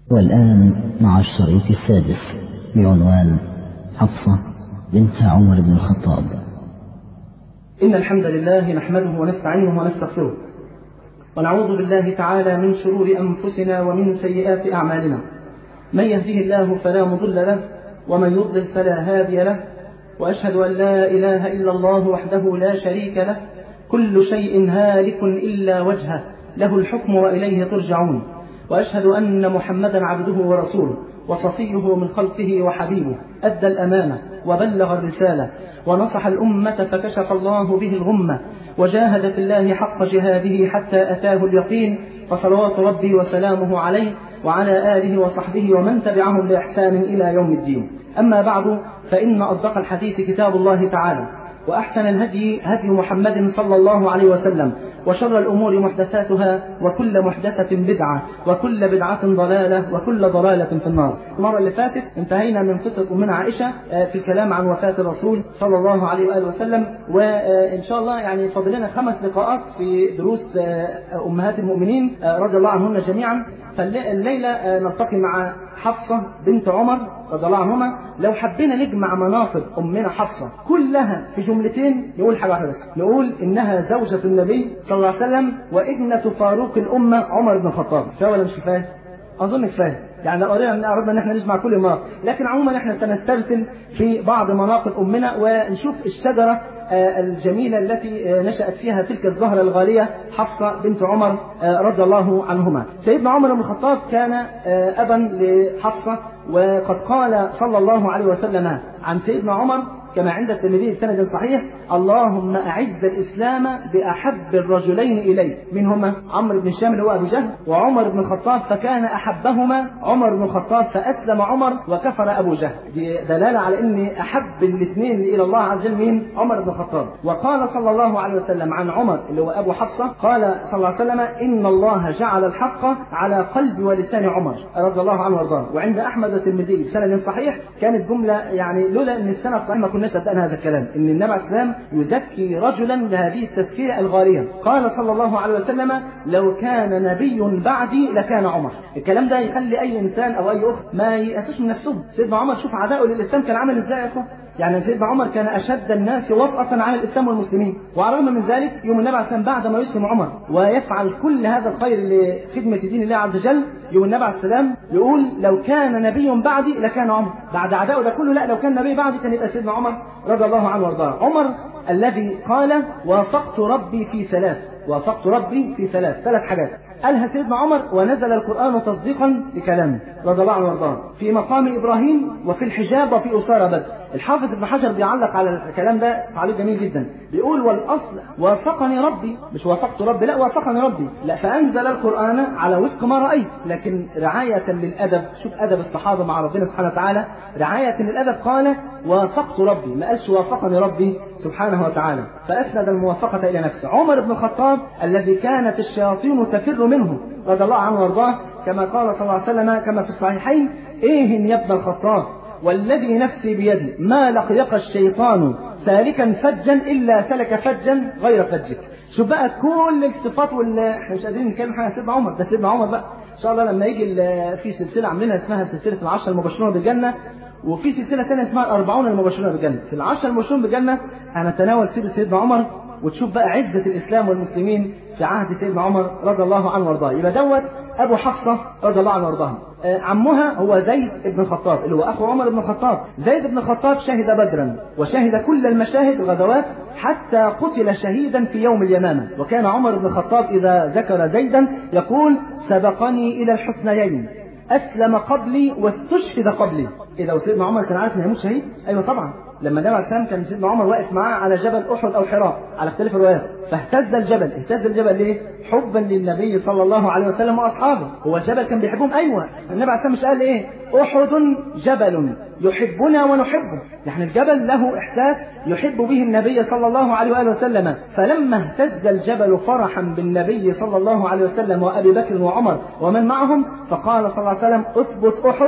والآن مع الشريط السادس بعنوان حفصة بنت عمر بن الخطاب. إن الحمد لله نحمده ونستعينه ونستغفره ونعوذ بالله تعالى من شرور أنفسنا ومن سيئات أعمالنا. من يهده الله فلا مضل له ومن يضلل فلا هادي له، وأشهد أن لا إله إلا الله وحده لا شريك له، كل شيء هالك إلا وجهه، له الحكم وإليه ترجعون. وأشهد أن محمدا عبده ورسوله وصفيه من خلقه وحبيبه، أدى الأمانة وبلغ الرسالة ونصح الأمة فكشف الله به الغمة، وجاهد في الله حق جهاده حتى أتاه اليقين، فصلوات ربي وسلامه عليه وعلى آله وصحبه ومن تبعهم بإحسان إلى يوم الدين. أما بعد، فإن أصدق الحديث كتاب الله تعالى، وأحسن الهدي هدي محمد صلى الله عليه وسلم، وشر الأمور محدثاتها، وكل محدثة بدعة، وكل بدعة ضلالة، وكل ضلالة في النار. المرة اللي فاتت انتهينا من قصة أمنا عائشة في الكلام عن وفاة الرسول صلى الله عليه وآله وسلم، وإن شاء الله يعني فضلنا 5 لقاءات في دروس أمهات المؤمنين رضي الله عنهن جميعا. فالليلة نلتقي مع حفصة بنت عمر رضي الله عنهما. لو حبينا نجمع مناقب أمنا حفصة كلها في جملتين نقول حاجة واحدة بس، نقول إنها زوجة النبي صلى الله عليه وسلم وابنة فاروق الأمة عمر بن الخطاب. كفاية ولا مش كفاية؟ أظن كفاية. يعني لو أردنا إن احنا نجمع كل مناقب، لكن عموما احنا سنسترسل في بعض مناقب أمنا ونشوف الشجرة الجميلة التي نشأت فيها تلك الزهرة الغالية حفصة بنت عمر رضي الله عنهما. سيدنا عمر بن الخطاب كان أبا لحفصة، وقد قال صلى الله عليه وسلم عن سيدنا عمر كما عند الترمذي بسند صحيح: اللهم أعز الإسلام بأحب الرجلين إلي، منهما عمرو بن هشام هو أبو جهل وعمر بن الخطاب، فكان أحبهما عمر بن الخطاب فأسلم عمر وكفر أبو جهل. دي دلالة على أن أحب الاثنين إلى الله عز وجل مين؟ عمر بن الخطاب. وقال صلى الله عليه وسلم عن عمر اللي هو أبو حفصة، قال صلى الله عليه وسلم: إن الله جعل الحق على قلب ولسان عمر رضي الله عنه وارضاه. وعند أحمد الترمذي بسند صحيح كانت جملة يعني لولا أن السند صحيح ما كنا صدقنا هذا الكلام، ان النبي عليه السلام يزكي رجلا بهذه التزكية الغالية. قال صلى الله عليه وسلم: لو كان نبي بعدي لكان عمر. الكلام ده يخلي اي انسان او اي اخت ما يأسش من نفسه. سيدنا عمر شوف عداؤه للاسلام كان عامل ازاي يا اخوه. يعني سيدنا عمر كان اشد الناس وطأة على الاسلام والمسلمين، وعلى الرغم من ذلك يوم النبي عليه السلام بعد ما يسلم عمر ويفعل كل هذا الخير لخدمة دين الله عز وجل، يوم النبي عليه السلام يقول: لو كان نبي بعدي لكان عمر. بعد عداؤه ده كله، لا، لو كان نبي بعدي كان يبقى سيدنا عمر رضي الله عنه وارضاه. عمر الذي قال: وافقت ربي في 3، وافقت ربي في 3 حاجات قالها سيدنا عمر ونزل القرآن تصديقا لكلامه رضي الله عنه وارضاه، في مقام إبراهيم وفي الحجاب وفي أسارة بدر. الحافظ ابن حجر بيعلق على الكلام ده تعليق جميل جدا، بيقول: والأصل وافقني ربي، مش وافقت ربي، لا، وافقني ربي، لا، فأنزل القرآن على وفق ما رأيت. لكن رعاية للأدب، شوف أدب الصحابة مع ربنا سبحانه وتعالى، رعاية للأدب قال: وافقت ربي، ما قالش وافقني ربي سبحانه وتعالى، فأسند الموافقة إلى نفسه. عمر بن الخطاب الذي كانت الشياطين تفر منه رضي الله عنه وارضاه، كما قال صلى الله عليه وسلم كما في الصحيحين: إيه يا ابن الخطاب والذي نفسي بيدي ما لقيك الشيطان سالكا فجا إلا سلك فجا غير فجك. شوف بقى كل الصفات احنا مش قادرين نتكلم حاجه سيدنا عمر، ده سيدنا عمر بقى ان شاء الله لما يجي في سلسله عاملينها اسمها سلسله ال10 المبشرون بالجنه، وفي سلسله ثانيه اسمها 40 المبشرون بالجنه. في ال10 المبشرون بالجنه هنتناول سيره سيدنا عمر، وتشوف بقى عزة الإسلام والمسلمين في عهد سيدنا عمر رضي الله عنه وارضاه. يبقى دوت أبو حفصة رضي الله عنه وارضاه. عمها هو زيد بن الخطاب اللي هو أخو عمر بن الخطاب. زيد بن الخطاب شهد بدرا وشهد كل المشاهد والغزوات حتى قتل شهيدا في يوم اليمامة. وكان عمر بن الخطاب إذا ذكر زيدا يقول: سبقني إلى الحسنيين، أسلم قبلي واستشهد قبلي. إذا سيدنا عمر كان عارف إنه يموت شهيد؟ أيوة طبعا. لما النبي عليه السلام كان سيدنا عمر واقف معاه على جبل أحد أو حراء على اختلاف الروايات، فاهتز الجبل. اهتز الجبل ليه؟ حبا للنبي صلى الله عليه وسلم وأصحابه. هو الجبل كان بيحبهم؟ أيوة. النبي عليه السلام مش قال إيه؟ أحد جبل يحبنا ونحبه. يعني الجبل له إحساس يحب به النبي صلى الله عليه وآله وسلم. فلما اهتز الجبل فرحا بالنبي صلى الله عليه وسلم وأبي بكر وعمر ومن معهم، فقال صلى الله عليه وسلم: اثبت أحد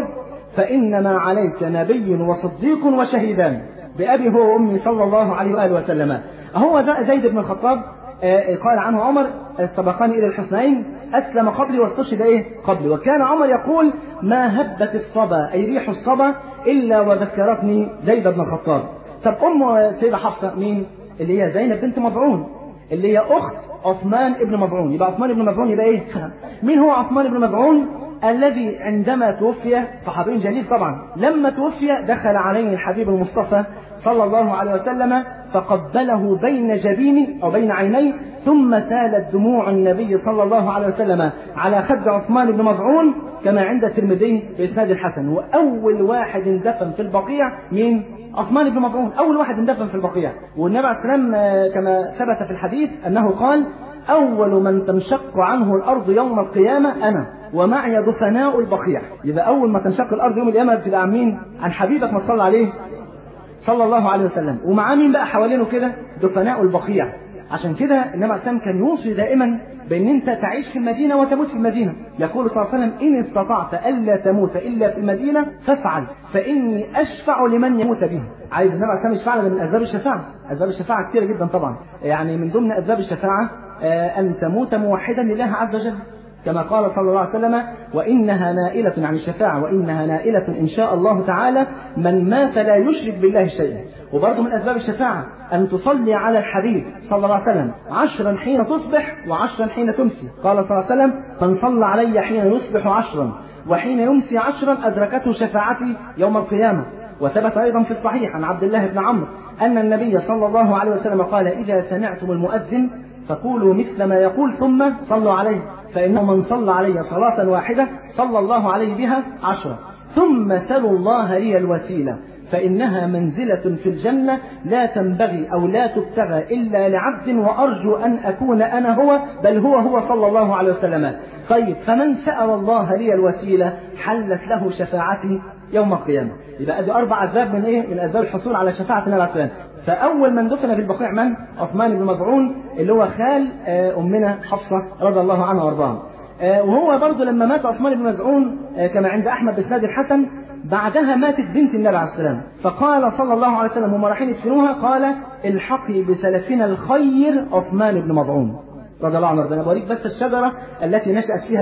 فإنما عليك نبي وصديق وشهيدان، بأبي هو وأمي صلى الله عليه وآله وسلم. هو ذا زيد بن الخطاب قال عنه عمر: سبقني إلى الحسنين، أسلم قبلي واستشهد قبلي. وكان عمر يقول ما هبت الصبا أي ريح الصبا إلا وذكرتني زيد بن الخطاب. طب أم سيدة حفصة مين؟ اللي هي زينب بنت مضعون اللي هي أخت عثمان بن مضعون. يبقى عثمان بن مضعون يبقى مين هو عثمان بن مضعون؟ الذي عندما توفي صحابي جليل طبعا، لما توفي دخل عليه الحبيب المصطفى صلى الله عليه وسلم فقبله بين جبينه أو بين عينيه، ثم سالت دموع النبي صلى الله عليه وسلم على خد عثمان بن مضعون كما عند الترمذي بإسناد الحسن. وأول واحد اندفن في البقيع مين؟ عثمان بن مضعون، أول واحد اندفن في البقيع. والنبي عليه السلام كما ثبت في الحديث أنه قال أول من تنشق عنه الأرض يوم القيامة أنا ومعي دفناء البقيع. يبقى أول ما تنشق الأرض يوم القيامة بتبقى عن مين؟ عن حبيبك ما صلى عليه صلى الله عليه وسلم. ومعاه مين بقى حوالينه كده؟ دفناء البقيع. عشان كده النبي عليه السلام كان يوصي دائما بأن أنت تعيش في المدينة وتموت في المدينة. يقول صلى الله عليه وسلم إن استطعت ألا تموت إلا في المدينة فافعل فإني أشفع لمن يموت به. عايز النبي عليه السلام يشفع لنا من أسباب الشفاعة. أسباب الشفاعة كثيرة جدا طبعا، يعني من ضمن أسباب الشفاعة أن تموت موحدا لله عز وجل كما قال صلى الله عليه وسلم وإنها نائلة عن الشفاعة وإنها نائلة إن شاء الله تعالى من مات لا يشرك بالله شيئا. وبرضه من أسباب الشفاعة أن تصلي على الحبيب صلى الله عليه وسلم 10 حين تصبح و10 حين تمسي. قال صلى الله عليه وسلم من صلى علي حين يصبح 10 وحين يمسي 10 أدركته شفاعتي يوم القيامة. وثبت أيضا في الصحيح عن عبد الله بن عمرو أن النبي صلى الله عليه وسلم قال إذا سمعتم المؤذن فقولوا مثل ما يقول ثم صلوا عليه فإنه من صلى علي صلاة واحدة صلى الله عليه بها 10 ثم سلوا الله لي الوسيلة فإنها منزلة في الجنة لا تنبغي أو لا تبتغى إلا لعبد وأرجو أن أكون أنا هو بل هو صلى الله عليه وسلم. طيب فمن سأل الله لي الوسيلة حلت له شفاعتي يوم القيامة. يبقى دي 4 أسباب من من أسباب الحصول على شفاعة النبي عليه الصلاة والسلام. فأول من دفن في البقيع من؟ عثمان بن مضعون اللي هو خال أمنا حفصة رضي الله عنها وارضاها. وهو برضه لما مات عثمان بن مضعون كما عند أحمد بإسناد الحسن بعدها ماتت بنت النبي عليه السلام، فقال صلى الله عليه وسلم هم رايحين يدفنوها قال الحقي بسلفنا الخير عثمان بن مضعون رضي الله عنه وارضاها. بوريك بس الشجرة التي نشأت فيها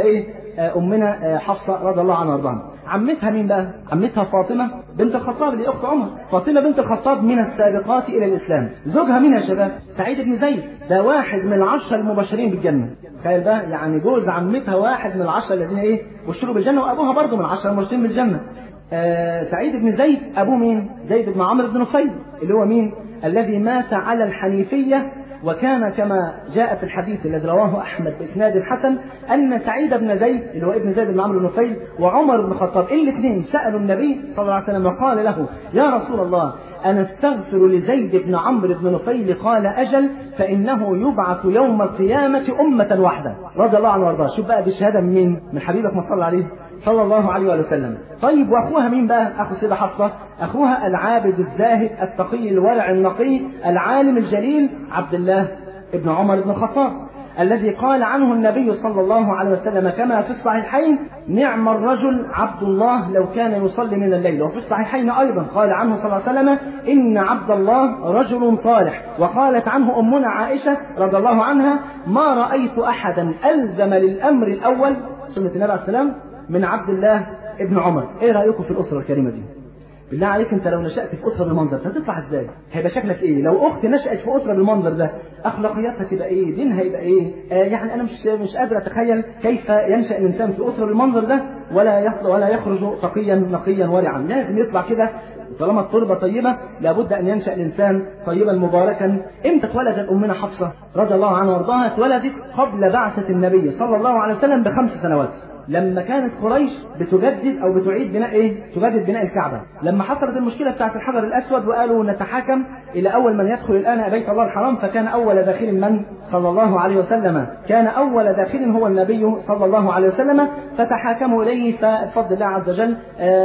أمنا حفصة رضي الله عنها وارضاها. عمتها مين بقى؟ عمتها فاطمة بنت الخطاب اللي أخت عمر. فاطمة بنت الخطاب من السابقات إلى الإسلام. زوجها مين يا شباب؟ سعيد بن زيد، ده واحد من 10 المبشرين بالجنة. تخيل بقى، يعني جوز عمتها واحد من 10 الذين بشروا بالجنة، وأبوها برضه من 10 المبشرين بالجنة. سعيد بن زيد أبوه مين؟ زيد بن عمرو بن نفيل اللي هو مين؟ الذي مات على الحنيفية. وكان كما جاء في الحديث الذي رواه أحمد بإسناد الحسن أن سعيد بن زيد اللي هو ابن زيد بن عمرو بن نفيل وعمر بن الخطاب الاثنين سألوا النبي صلى الله عليه وسلم وقال له يا رسول الله أنا استغفر لزيد بن عمرو بن نفيل قال أجل فإنه يبعث يوم القيامة أمة واحدة رضي الله عنه وارضاه. شوف بقى بالشهادة من مين؟ من حبيبك ما صلى عليه صلى الله عليه وسلم. طيب وأخوها مين بقى؟ أخو سيدة حفصة أخوها العابد الزاهد التقي الورع النقي العالم الجليل عبد الله ابن عمر بن الخطاب الذي قال عنه النبي صلى الله عليه وسلم كما في الصحيحين نعم الرجل عبد الله لو كان يصلي من الليل. وفي الصحيحين أيضا قال عنه صلى الله عليه وسلم إن عبد الله رجل صالح. وقالت عنه أمنا عائشة رضي الله عنها ما رأيت أحدا ألزم للأمر الأول سنة النبي عليه السلام من عبد الله ابن عمر. ايه رأيكم في الأسرة الكريمة دي؟ بالله عليك انت لو نشأت في أسرة بالمنظر ده هتطلع ازاي؟ هيبقى شكلك ايه؟ لو أخت نشأت في أسرة بالمنظر ده أخلاقياتها تبقى ايه؟ دينها يبقى ايه؟ يعني أنا مش قادر أتخيل كيف ينشأ الإنسان في أسرة بالمنظر ده ولا يخرج تقيا نقيا ورعا. لازم يطلع كده. طالما التربة طيبة لابد أن ينشأ الإنسان طيبا مباركا. امتى اتولدت أمنا حفصة رضي الله عنها وارضاها؟ اتولدت قبل بعثة النبي صلى الله عليه وسلم ب5 سنوات لما كانت قريش بتجدد أو بتعيد بناء تجدد بناء الكعبة. لما حصلت المشكلة بتاعت الحجر الأسود وقالوا نتحاكم إلى أول من يدخل الآن بيت الله الحرام فكان أول داخل من صلى الله عليه وسلم كان أول داخل هو النبي صلى الله عليه وسلم فتحاكموا إليه. فبفضل الله عز وجل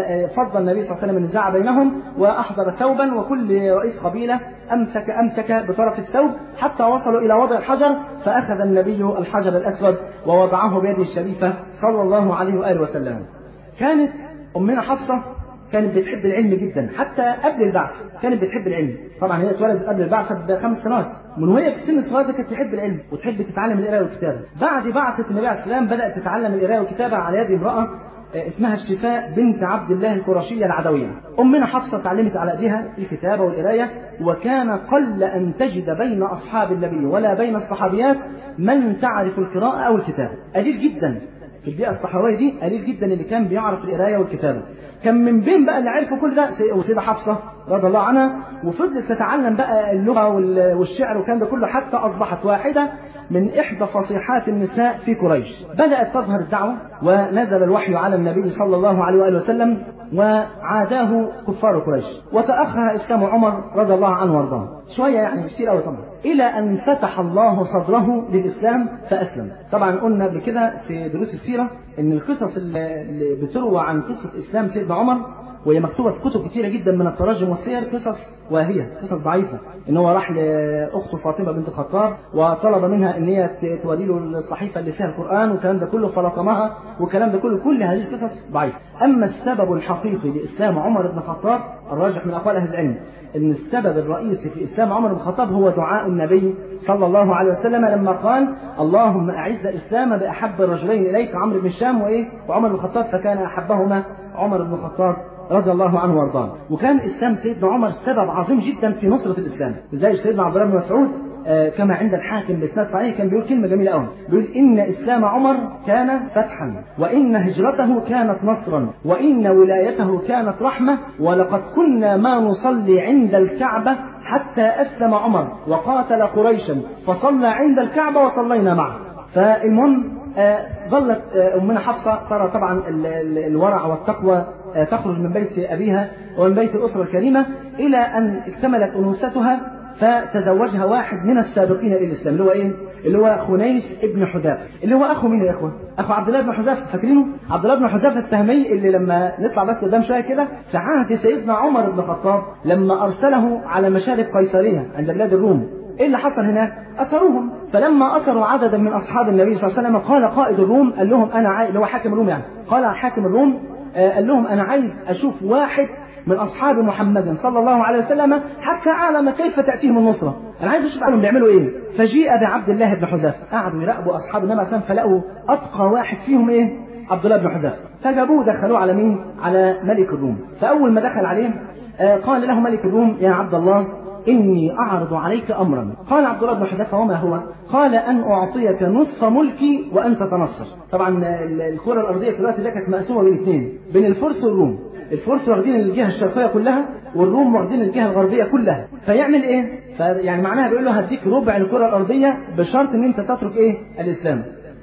فضل النبي صلى الله عليه وسلم النزاع بينهم وأحضر ثوبا وكل رئيس قبيلة أمسك بطرف الثوب حتى وصلوا إلى وضع الحجر فأخذ النبي الحجر الأسود ووضعه بيده الشريفة صلى الله عليه وآله وسلم. كانت أمنا حفصة كانت بتحب العلم جدا، حتى قبل البعث كانت بتحب العلم. طبعا هي اتولدت قبل البعث ب5 سنوات، من وهي في سن صغيره كانت تحب العلم وتحب تتعلم القراءه والكتابه. بعد بعثه النبي عليه السلام بدات تتعلم القراءه والكتابه على يد امراه اسمها الشفاء بنت عبد الله القرشية العدوية. أمنا حفصة تعلمت على أيديها الكتابة والقراية، وكان قل أن تجد بين أصحاب النبي ولا بين الصحابيات من تعرف القراءة أو الكتابة، قليل جدا في البيئة الصحراوية دي، قليل جدا اللي كان بيعرف القراية والكتابة. كان من بين بقى اللي عرفوا كل ده وسيدة حفصة رضي الله عنها، وفضلت تتعلم بقى اللغة والشعر والكلام ده كله، حتى أصبحت واحدة من إحدى فصيحات النساء في قريش. بدأت تظهر الدعوة ونزل الوحي على النبي صلى الله عليه وآله وسلم، وعاداه كفار قريش، وتأخر إسلام عمر رضي الله عنه وارضاه شوية، يعني كتير قوي طبعا، إلى أن فتح الله صدره للإسلام فأسلم. طبعا قلنا قبل كده في دروس السيرة إن القصص اللي بتروى عن قصة إسلام سيدنا عمر وهي مكتوبة في كتب كتيرة جدا من التراجم والسير قصص واهية، قصص ضعيفة. إن هو راح لأخته فاطمة بنت الخطاب وطلب منها إن هي تودي له الصحيفة اللي فيها القرآن والكلام ده كله، فلطمها والكلام ده كله، كل هذه القصص ضعيفة. أما السبب الحقيقي لإسلام عمر بن الخطاب، الراجح من أقوال أهل العلم إن السبب الرئيسي في إسلام عمر بن الخطاب هو دعاء النبي صلى الله عليه وسلم لما قال: اللهم أعز الإسلام بأحب الرجلين إليك، عمرو بن الشام وعمر بن الخطاب، فكان أحبهما عمر بن الخطاب رضي الله عنه وارضاه. وكان اسلام سيدنا عمر سبب عظيم جدا في نصرة الاسلام، زي سيدنا عبد الله بن مسعود كما عند الحاكم بإسناد صحيح كان بيقول كلمة جميلة قوي، بيقول: إن إسلام عمر كان فتحا، وإن هجرته كانت نصرا، وإن ولايته كانت رحمة، ولقد كنا ما نصلي عند الكعبة حتى أسلم عمر وقاتل قريشا فصلى عند الكعبة وصلينا معه. فالمهم ظلت أمنا حفصة ترى طبعا الورع والتقوى تخرج من بيت أبيها ومن بيت الأسرة الكريمة، إلى أن اكتملت أنوثتها فتزوجها واحد من السابقين إلى الإسلام، اللي هو إيه؟ اللي هو خنيس ابن حذافة، اللي هو أخو مين يا إخوة؟ أخو عبد الله بن حذافة، فاكرينه؟ عبد الله بن حذافة السهمي، اللي لما نطلع بس قدام شوية كده في عهد سيدنا عمر بن الخطاب لما أرسله على مشارف قيصرية عند بلاد الروم. إيه اللي حصل هناك؟ أسروهم، فلما أسروا عددا من أصحاب النبي صلى الله عليه وسلم قال قائد الروم، قال لهم أنا عايز، اللي هو حاكم الروم يعني، قال حاكم الروم قال لهم أنا عايز أشوف واحد من أصحاب محمد صلى الله عليه وسلم حتى أعلم كيف تأتيهم النصرة، أنا عايز أشوف عنهم بيعملوا إيه. فجيء بعبد الله بن حذافة، قعدوا يراقبوا أصحاب النبي صلى الله عليه وسلم، فلقوا أتقى واحد فيهم إيه؟ عبد الله بن حذافة، فجابوه دخلوه على مين؟ على ملك الروم. فأول ما دخل عليه قال له ملك الروم: يا عبد الله، إني أعرض عليك أمرا. قال عبد الله بن حذافة: وما هو؟ قال: أن أعطيك نصف ملكي وأن تتنصر. طبعا الكرة الأرضية دلوقتي ده كانت مقسومة بين اثنين، بين الفرس والروم. الفرس واخدين الجهة الشرقية كلها، والروم واخدين الجهة الغربية كلها. فيعمل إيه؟ يعني معناها بيقول له: هديك ربع الكرة الأرضية بشرط إن أنت تترك إيه؟ الإسلام.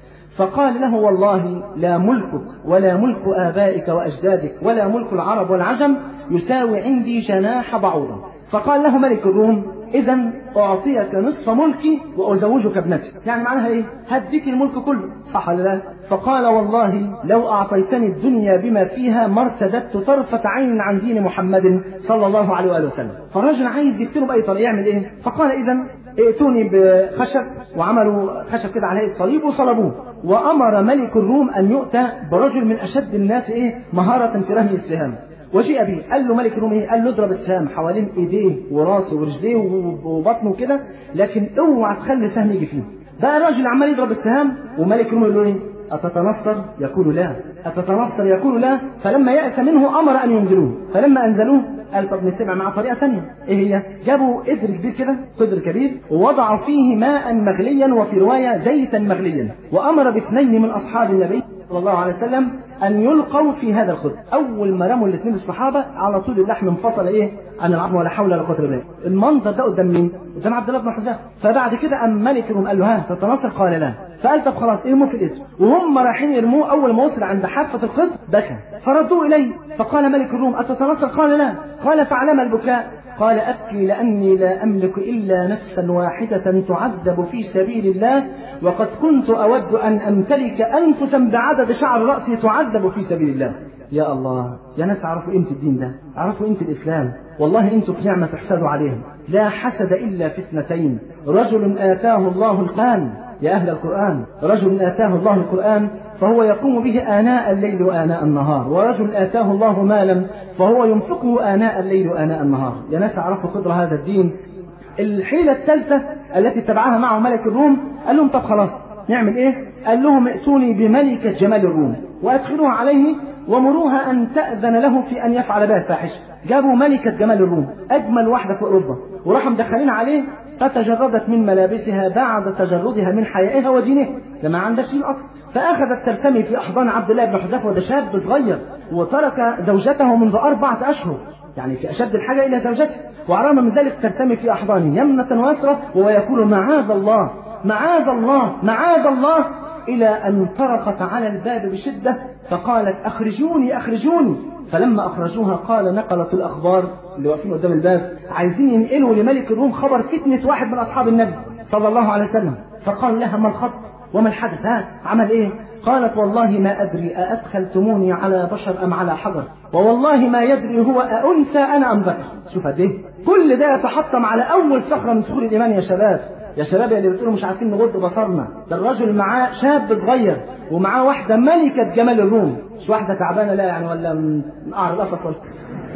فقال له: والله لا ملكك ولا ملك آبائك وأجدادك ولا ملك العرب والعجم يساوي عندي جناح بعوضة. فقال له ملك الروم: إذن أعطيك نصف ملكي وأزوجك ابنتي. يعني معناها إيه؟ هديك الملك كله، صح ولا لا؟ فقال: والله لو أعطيتني الدنيا بما فيها ما ارتدت طرفة عين عن دين محمد صلى الله عليه وآله وسلم. فالرجل عايز يقتله بأي طريقة، يعمل إيه؟ فقال: إذن ائتوني بخشب، وعملوا خشب كده عليه الصليب وصلبوه. وأمر ملك الروم أن يؤتى برجل من أشد الناس مهارة في رمي السهام، وجيء به. قال له ملك الروم قال له: اضرب السهام حوالين ايديه وراسه ورجليه وبطنه كده، لكن اوعى تخلي سهم يجي فيه. بقى الراجل عمال يضرب السهام، وملك الروم يقول له: أتتنصر؟ يقول لا. أتتنصر؟ يقول لا. فلما يأس منه أمر أن ينزلوه، فلما أنزلوه قال: طب نتبع مع طريقة ثانية. إيه هي؟ جابوا قدر كبير كده، قدر كبير، ووضعوا فيه ماء مغليا، وفي رواية زيتا مغليا، وأمر باثنين من أصحاب النبي صلى الله عليه وسلم أن يلقوا في هذا الخبز. أول ما رموا الاثنين الصحابة على طول اللحم انفصل عن العظم، ولا حول ولا قوة إلا بالله. المنظر ده قدام مين؟ قدام عبد الله بن حذافة. فبعد كده أم ملك الروم قال له: ها تتنصر؟ قال لا. فقال: طب خلاص ارموه في الإثر. وهم رايحين يرموه، أول ما وصل عند حافة الخبز بكى، فردوه إليه. فقال ملك الروم: أتتنصر؟ قال لا. قال: فعلم البكاء؟ قال: أبكي لأني لا أملك إلا نفسا واحدة تعذب في سبيل الله، وقد كنت أود أن أمتلك أنفسا بعدد شعر رأسي تعذب في سبيل الله. يا الله يا ناس، عرفوا قيمة الدين ده، عرفوا قيمة الإسلام. والله أنتم في نعمة تحسدوا عليهم. لا حسد إلا في اثنتين: رجل آتاه الله القرآن يا أهل القرآن، رجل آتاه الله القرآن فهو يقوم به آناء الليل وآناء النهار، ورجل آتاه الله مالا فهو ينفقه آناء الليل وآناء النهار. يا ناس عرفوا قدر هذا الدين. الحيلة الثالثة التي اتبعها معه ملك الروم، قال لهم طب خلاص نعمل ايه؟ قال لهم ائتوني بملكة جمال الروم وادخلوها عليه ومروها أن تأذن له في أن يفعل بها الفاحشة. جابوا ملكة جمال الروم، أجمل واحدة في أوروبا، وراحوا مدخلين عليه، فتجردت من ملابسها بعد تجردها من حيائها ودينها، ده ما عندهاش دين أصلا. فأخذت ترتمي في أحضان عبد الله بن حذافة، وده شاب صغير وترك زوجته منذ 4 أشهر، يعني في أشد الحاجة إلى زوجته، وعلى من ذلك ترتمي في أحضانه يمنة ويسرى، وهو يقول معاذ الله معاذ الله معاذ الله، إلى أن طرقت على الباب بشدة فقالت أخرجوني أخرجوني. فلما أخرجوها قال نقلت الأخبار اللي واقفين قدام الباب عايزين ينقلوا لملك الروم خبر فتنة واحد من أصحاب النبي صلى الله عليه وسلم. فقال لها ما الخط وما الحدث؟ عمل إيه؟ قالت والله ما أدري أأدخلتموني على بشر أم على حجر، ووالله ما يدري هو أأنثى أنا أم ذكر. شوف قد إيه كل ده يتحطم على أول صخرة من صخور الإيمان يا شباب. يا شباب اللي بتقولوا مش عارفين نغض بصرنا، ده الرجل معاه شاب صغير ومعاه واحدة ملكة جمال الروم، مش واحدة تعبانة لا يعني ولا من قعر القفص ولا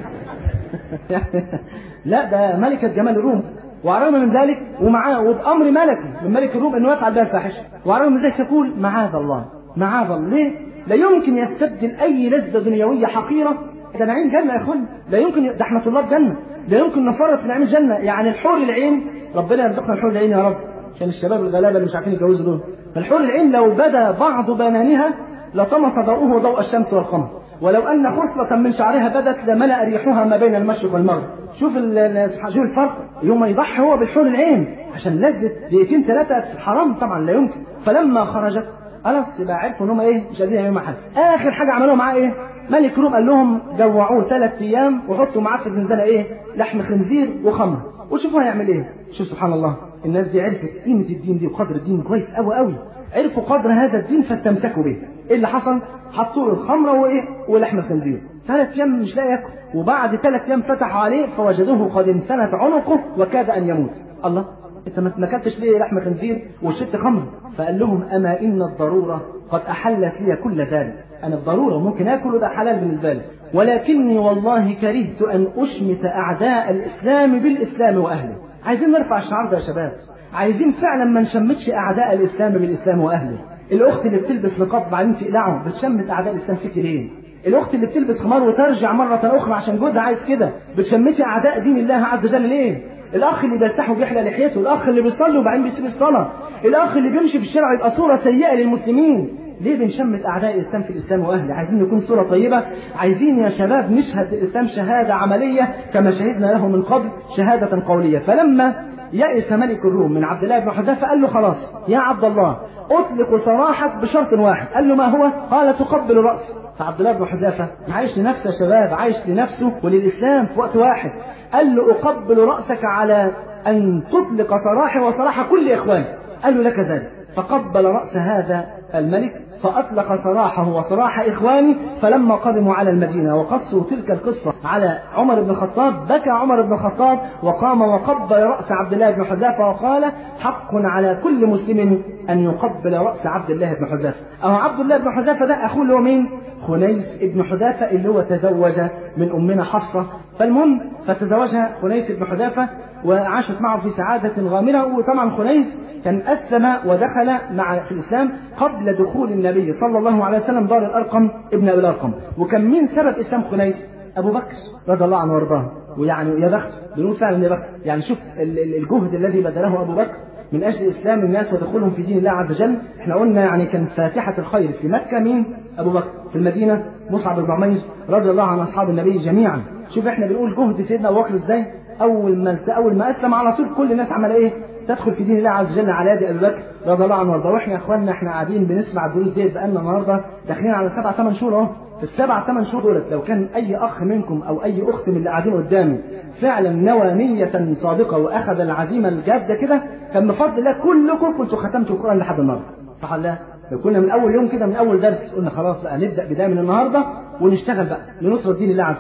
لا، ده ملكة جمال الروم. وعلى من ذلك ومعاه وبأمر ملكي من ملك الروم انه يفعل بها الفاحشة، وعلى من ذلك يقول معاذ الله معاذ الله. ليه؟ لا يمكن يستبدل أي لذة دنيوية حقيرة، ده نعيم جنة يا اخوان، لا يمكن، ده احنا طلاب جنة، لا يمكن نفرط في نعيم الجنة. يعني الحور العين، ربنا يرزقنا الحور العين يا رب، عشان الشباب الغلابة اللي مش عارفين يتجوزوا دول. فالحور العين لو بدا بعض بنانها لطمس ضوءه ضوء الشمس والقمر، ولو أن خصلة من شعرها بدت لملأ ريحها ما بين المشرق والمغرب. شوف الفرق، يوم يضحي هو بالحور العين عشان لذة دقيقتين 3 حرام طبعا لا يمكن. فلما خرجت خلاص يبقى عرفوا ان هم ايه مش قادرين يعملوا حاجه. اخر حاجه عملوها معاه ايه؟ ملك روم قال لهم جوعوه 3 ايام وحطوا معاه في الزنزانه ايه؟ لحم خنزير وخمر، وشوفوا هيعمل ايه. شوف سبحان الله، الناس دي عرفت قيمه الدين دي وقدر الدين كويس قوي قوي، عرفوا قدر هذا الدين فاستمسكوا به. ايه اللي حصل؟ حطوا له الخمره وايه؟ ولحم الخنزير. 3 ايام مش لاقي ياكل، وبعد 3 ايام فتحوا عليه فوجدوه قد انسنت عنقه وكاد ان يموت. الله، انت ما اكلتش ليه لحم خنزير وشربت خمر؟ فقال لهم اما ان الضروره قد احل في كل ذلك، انا الضروره ممكن اكل وده حلال بالنسبه لي، ولكني والله كرهت ان اشمت اعداء الاسلام بالاسلام واهله. عايزين نرفع الشعار ده يا شباب، عايزين فعلا ما نشمتش اعداء الاسلام بالاسلام واهله. الاخت اللي بتلبس نقاب بعدين تقلعه بتشمت اعداء الاسلام فيك ليه؟ الاخت اللي بتلبس خمار وترجع مره اخرى عشان جوزها عايز كده بتشمتي اعداء دين الله عز وجل ليه؟ الاخ اللي بيرتاح وبيحلى لحيته، الاخ اللي بيصلي وبعدين بيسيب الصلاه، الاخ اللي بيمشي في الشارع يبقى صوره سيئه للمسلمين. ليه بنشمت اعداء الاسلام في الاسلام واهله؟ عايزين نكون صوره طيبه، عايزين يا شباب نشهد الاسلام شهاده عمليه كما شهدنا له من قبل شهاده قوليه. فلما يأس ملك الروم من عبد الله بن حذافة قال له خلاص يا عبد الله اطلق سراحك بشرط واحد. قال له ما هو؟ قال تقبل رأسه. فعبد الله بن حذافة عايش لنفسه يا شباب، عايش لنفسه وللإسلام في وقت واحد. قال له أقبل رأسك على أن تطلق سراحي وسراح كل إخواني. قال له لك ذلك. فقبل رأس هذا الملك فأطلق سراحه وسراح إخواني. فلما قدموا على المدينة وقصوا تلك القصة على عمر بن الخطاب بكى عمر بن الخطاب وقام وقبل رأس عبد الله بن حذافة وقال حق على كل مسلم أن يقبل رأس عبد الله بن حذافة. أو عبد الله بن حذافة ده أخوه اللي هو مين؟ خنيس بن حذافة اللي هو تزوج من أمنا حفصة. فالمهم فتزوجها خنيس بن حذافة وعاشت معه في سعادة غامرة. وطبعا خنيس كان أسلم ودخل مع في الإسلام قبل دخول النبي صلى الله عليه وسلم دار الأرقم ابن أبي الأرقم. وكان من سبب إسلام خنيس؟ أبو بكر رضي الله عنه وارضاه. ويعني يا بخت، بنقول فعلا يا بخت، يعني شوف الجهد الذي بذله أبو بكر من أجل إسلام الناس ودخولهم في دين الله عز وجل. احنا قلنا يعني كان فاتحة الخير في مكة مين؟ أبو بكر. في المدينة مصعب بن عمير رضي الله عن أصحاب النبي جميعا. شوف احنا بنقول جهد سيدنا أبو بكر ازاي؟ أول ما أسلم على طول كل الناس عمل إيه؟ تدخل في دين الله عز وجل على يد أبي بكر رضي الله عنه وارضاه. واحنا يا اخواننا احنا قاعدين بنسمع الدروس دي بقالنا النهارده داخلين على 7-8 شهور اهو. في ال7-8 شهور دولت لو كان أي أخ منكم أو أي أخت من اللي قاعدين قدامي فعلا نوى نية صادقة وأخذ العزيمة الجادة كده، كان بفضل الله كلكم كنتوا ختمتوا القرآن لحد النهارده. صح الله؟ لو كنا من أول يوم كده من أول درس قلنا خلاص بقى نبدأ بداية من النهارده ونشتغل بقى لنصرة دين الله عز وجل.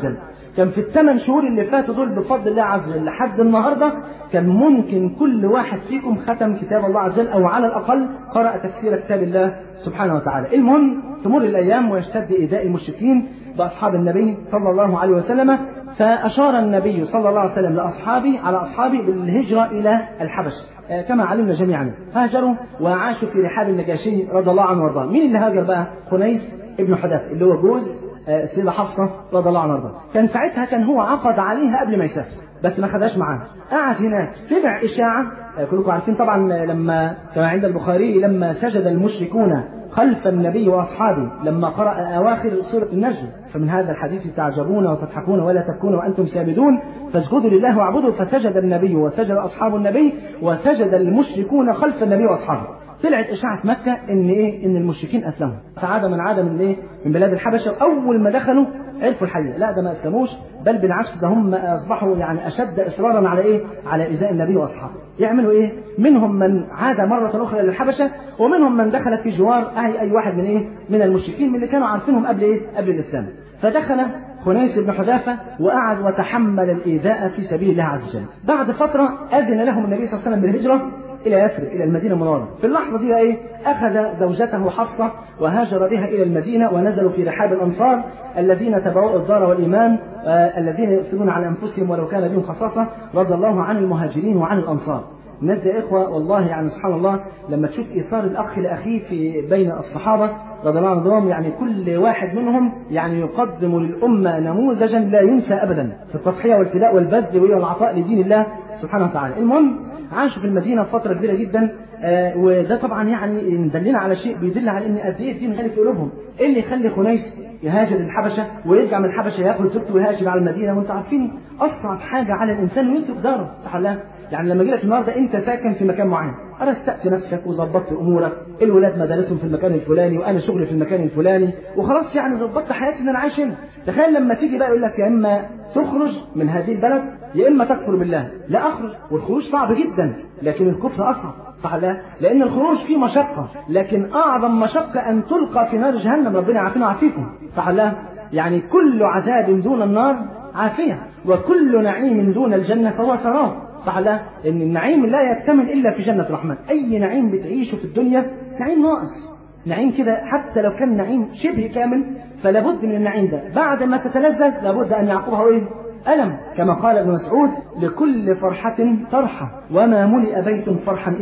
كان في ال8 شهور اللي فاتوا دول بفضل الله عز وجل لحد النهارده كان ممكن كل واحد فيكم ختم كتاب الله عز وجل او على الاقل قرأ تفسير كتاب الله سبحانه وتعالى. المهم تمر الايام ويشتد ايذاء المشركين باصحاب النبي صلى الله عليه وسلم، فاشار النبي صلى الله عليه وسلم على اصحابه بالهجره الى الحبشه. كما علمنا جميعا هاجروا وعاشوا في رحاب النجاشي رضي الله عنه وارضاه. مين اللي هاجر بقى؟ خنيس ابن حذافه اللي هو جوز السيدة حفصة رضي الله عنها وارضاها. كان ساعتها هو عقد عليها قبل ما يسافر بس ما خدهاش معاه، قعد هناك سمع إشاعة. كلكم عارفين طبعا لما كما عند البخاري لما سجد المشركون خلف النبي وأصحابه لما قرأ أواخر سورة النجم، فمن هذا الحديث تعجبون وتضحكون ولا تبكون وأنتم سامدون فاسجدوا لله واعبدوا، فسجد النبي وسجد أصحاب النبي وسجد المشركون خلف النبي وأصحابه. طلعت إشاعة مكة إن المشركين أسلموا، فعاد من عاد من بلاد الحبشة، أول ما دخلوا عرفوا الحقيقة، لا ده ما أسلموش، بل بالعكس ده هم أصبحوا يعني أشد إصرارا على إيذاء النبي وأصحابه. يعملوا إيه؟ منهم من عاد مرة أخرى إلى الحبشة، ومنهم من دخل في جوار أي واحد من المشركين من اللي كانوا عارفينهم قبل الإسلام. فدخل خنيس بن حذافة وقعد وتحمل الإيذاء في سبيل الله عز وجل. بعد فترة أذن لهم النبي صلى الله عليه وسلم بالهجرة إلى يثرب إلى المدينة المنورة. في اللحظة دي أخذ زوجته حفصة وهاجر بها إلى المدينة، ونزلوا في رحاب الأنصار الذين تبوأوا الدار والإيمان، الذين يؤثرون على أنفسهم ولو كان بهم خصاصة، رضي الله عن المهاجرين وعن الأنصار. الناس دي إخوة والله يعني سبحان الله لما تشوف إيثار الأخ لأخيه في بين الصحابة رضي الله عنهم، يعني كل واحد منهم يعني يقدم للأمة نموذجا لا ينسى أبدا في التضحية والفداء والبذل والعطاء لدين الله سبحانه وتعالى. المهم عاشوا في المدينة فترة كبيرة جدا، وده طبعا يعني يدلنا على شيء بيدل على ان قد ايه الدين غالي في قلوبهم. ايه اللي يخلي خنيس يهاجر للحبشه ويرجع من الحبشه ياخد زوجته ويهاجر على المدينه؟ وانتم عارفين اصعب حاجه على الانسان يترك داره، صح ولا لا؟ يعني لما اجي لك النهارده انت ساكن في مكان معين، رستقت نفسك وظبطت امورك، الولاد مدارسهم في المكان الفلاني وانا شغلي في المكان الفلاني وخلاص يعني ظبطت حياتي ان انا عايش هنا. تخيل لما تيجي بقى يقول لك يا اما تخرج من هذه البلد يا اما تكفر بالله. لا اخرج، والخروج صعب جدا لكن الكفر اصعب، صح لا؟ لان الخروج فيه مشقه، لكن اعظم مشقه ان تلقى في نار جهنم، ربنا يعافينا ويعافيكم، صح لا؟ يعني كل عذاب دون النار عافيه، وكل نعيم دون الجنه فهو سراب، صح لا؟ ان النعيم لا يكتمل الا في جنه الرحمن. اي نعيم بتعيشه في الدنيا نعيم ناقص، نعيم كده حتى لو كان نعيم شبه كامل فلابد من النعيم ده بعد ما تتلذذ لابد ان يعقبها ألم، كما قال ابن مسعود لكل فرحة فرحة وما ملئ بيت فرحا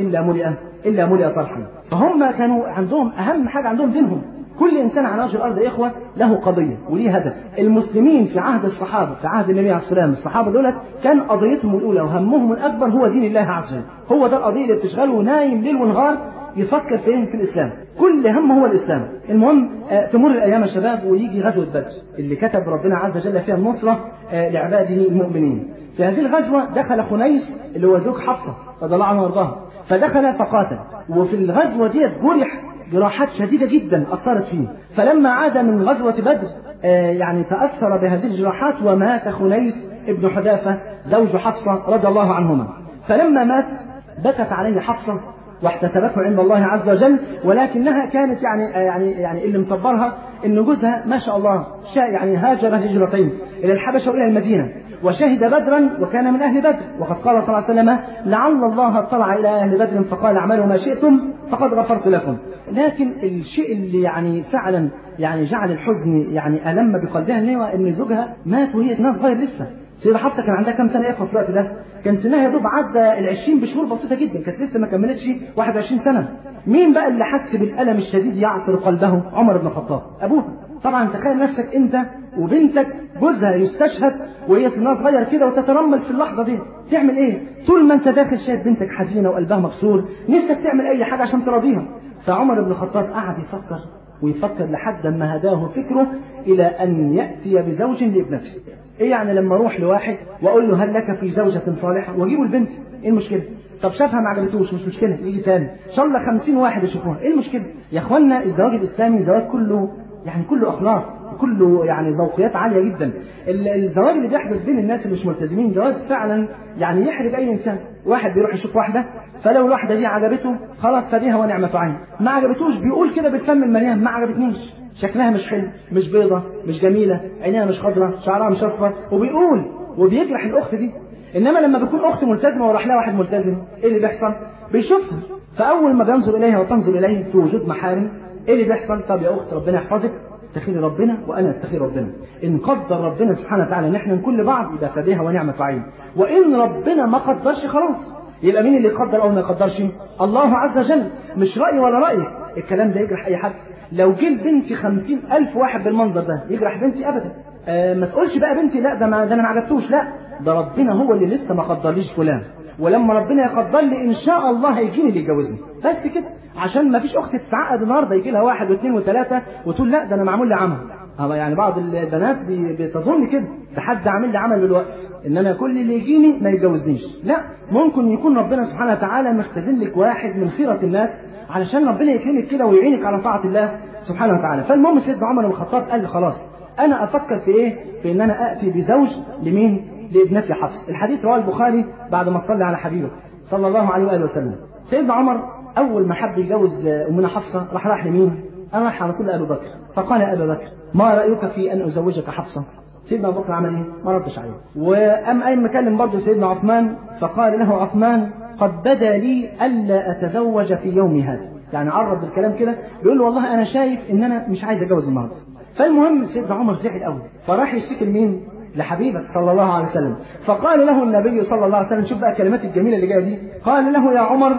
إلا ملئ فرحا. فهم كانوا عندهم أهم حاجة عندهم دينهم. كل إنسان على وجه الأرض يا إخوة له قضية وليه هدف. المسلمين في عهد الصحابة في عهد النبي عليه الصلاة والسلام الصحابة دولت كان قضيتهم الأولى وهمهم الأكبر هو دين الله عز وجل، هو ده القضية اللي بتشغله نايم ليل ونهار يفكر في الإسلام، كل همه هو الإسلام. المهم تمر الأيام يا شباب ويجي غزوة بدر اللي كتب ربنا عز وجل فيها النصرة لعباده المؤمنين. في هذه الغزوة دخل خنيس اللي هو زوج حفصة رضي الله عنه وارضاها، فدخل فقاتل، وفي الغزوة دي جرح جراحات شديدة جدا أثرت فيه، فلما عاد من غزوة بدر يعني تأثر بهذه الجراحات ومات خنيس ابن حذافة زوج حفصة رضي الله عنهما. فلما مات بكت عليه حفصة واحتسبته عند الله عز وجل، ولكنها كانت يعني اللي مصبرها ان جوزها ما شاء الله يعني هاجر هجرتين الى الحبشه والى المدينه وشهد بدرا وكان من اهل بدر، وقد قال صلى الله عليه وسلم لعل الله اطلع الى اهل بدر فقال اعملوا ما شئتم فقد غفرت لكم. لكن الشيء اللي يعني فعلا يعني جعل الحزن يعني الم بقلبها ان زوجها مات وهي صغير لسه. سيدة حفصة كان عندها كم سنة يا اخوة في الوقت ده؟ كان سنها يا دوب عدى ال20 بشهور بسيطة جدا، كانت لسه ما كملتش 21 سنة. مين بقى اللي حس بالألم الشديد يعصر قلبه؟ عمر بن الخطاب أبوها. طبعا تخيل نفسك أنت وبنتك جوزها يستشهد وهي سنها صغير كده وتترمل في اللحظة دي، تعمل إيه؟ طول ما أنت داخل شايف بنتك حزينة وقلبها مكسور نفسك تعمل أي حاجة عشان تراضيها. فعمر بن الخطاب قعد يفكر لحد ما هداه فكره إلى أن يأتي بزوج لابنته. إيه يعني لما أروح لواحد وأقول له هل لك في زوجة صالحة وأجيبه البنت، إيه المشكلة؟ طب شافها ما عجبتوش مش مشكلة، يجي تاني إن شاء الله 50 واحد يشوفوها، إيه المشكلة؟ يا إخوانا الزواج الإسلامي زواج كله يعني كله أخلاق، كله يعني ذوقيات عالية جدا. الزواج اللي بيحدث بين الناس اللي مش ملتزمين جواز فعلا يعني يحرج أي إنسان. واحد بيروح يشوف واحدة فلو الواحدة دي عجبته خلاص فديها ونعمة عين، ما عجبتوش بيقول كده بالفم المليان ما عجبتنيش، شكلها مش حلو، مش بيضة، مش جميلة، عينيها مش خضراء، شعرها مش اصفر، وبيقول وبيجرح الاخت دي. انما لما بتكون اخت ملتزمه وراح لها واحد ملتزم، ايه اللي بيحصل؟ بيشوفها، فاول ما بينظر اليها وتنظر اليه في وجود محارم، ايه اللي بيحصل؟ طب يا اخت ربنا يحفظك، استخيري ربنا وانا استخير ربنا. ان قدر ربنا سبحانه وتعالى ان احنا نكون لبعض يبقى فبها ونعمة عين، وان ربنا ما قدرش خلاص يبقى مين اللي يقدر او ما يقدرش؟ الله عز وجل. مش رأي ولا رأيك، الكلام ده يجرح اي حد. لو جيل بنتي 50,000 واحد بالمنظر ده يجرح بنتي ابدا. ما تقولش بقى بنتي لا ده انا ما عجبتوش، لا ده ربنا هو اللي لسه ما قدرليش فلان، ولما ربنا يقدر لي ان شاء الله هيجيني اللي يجوزني. بس كده، عشان ما فيش اخت تتعقد النهارده يجي لها واحد واثنين وثلاثه وتقول لا ده انا معمول لي عمل. يعني بعض البنات بتظن كده، ده حد عامل لي عمل بالوقت ان انا كل اللي يجيني ما يتجوزنيش. لا، ممكن يكون ربنا سبحانه وتعالى مختزن لك واحد من خيرة الناس علشان ربنا يكرمك كده ويعينك على طاعة الله سبحانه وتعالى. فالمهم سيدنا عمر بن الخطاب قال لي خلاص انا افكر في ايه؟ في ان انا اتي بزوج لمين؟ لابنتي حفص. الحديث رواه البخاري بعد ما صلى على حبيبه صلى الله عليه واله وسلم. سيدنا عمر اول ما حب يجوز امنا حفصه راح لمين؟ راح على طول ابو بكر، فقال يا ابا بكر ما رايك في ان ازوجك حفصه؟ سيدنا ابو بكر عمل ايه؟ ما ردش عليه. وام اي مكلم برضه سيدنا عثمان، فقال له عثمان قد بدا لي الا اتزوج في يوم هذا. يعني عرض بالكلام كده، بيقول له والله انا شايف ان انا مش عايز اتجوز النهارده. فالمهم سيدنا عمر زعل قوي، فراح يشتكي لمين؟ لحبيبك صلى الله عليه وسلم. فقال له النبي صلى الله عليه وسلم، شوف بقى الكلمات الجميله اللي جايه دي، قال له يا عمر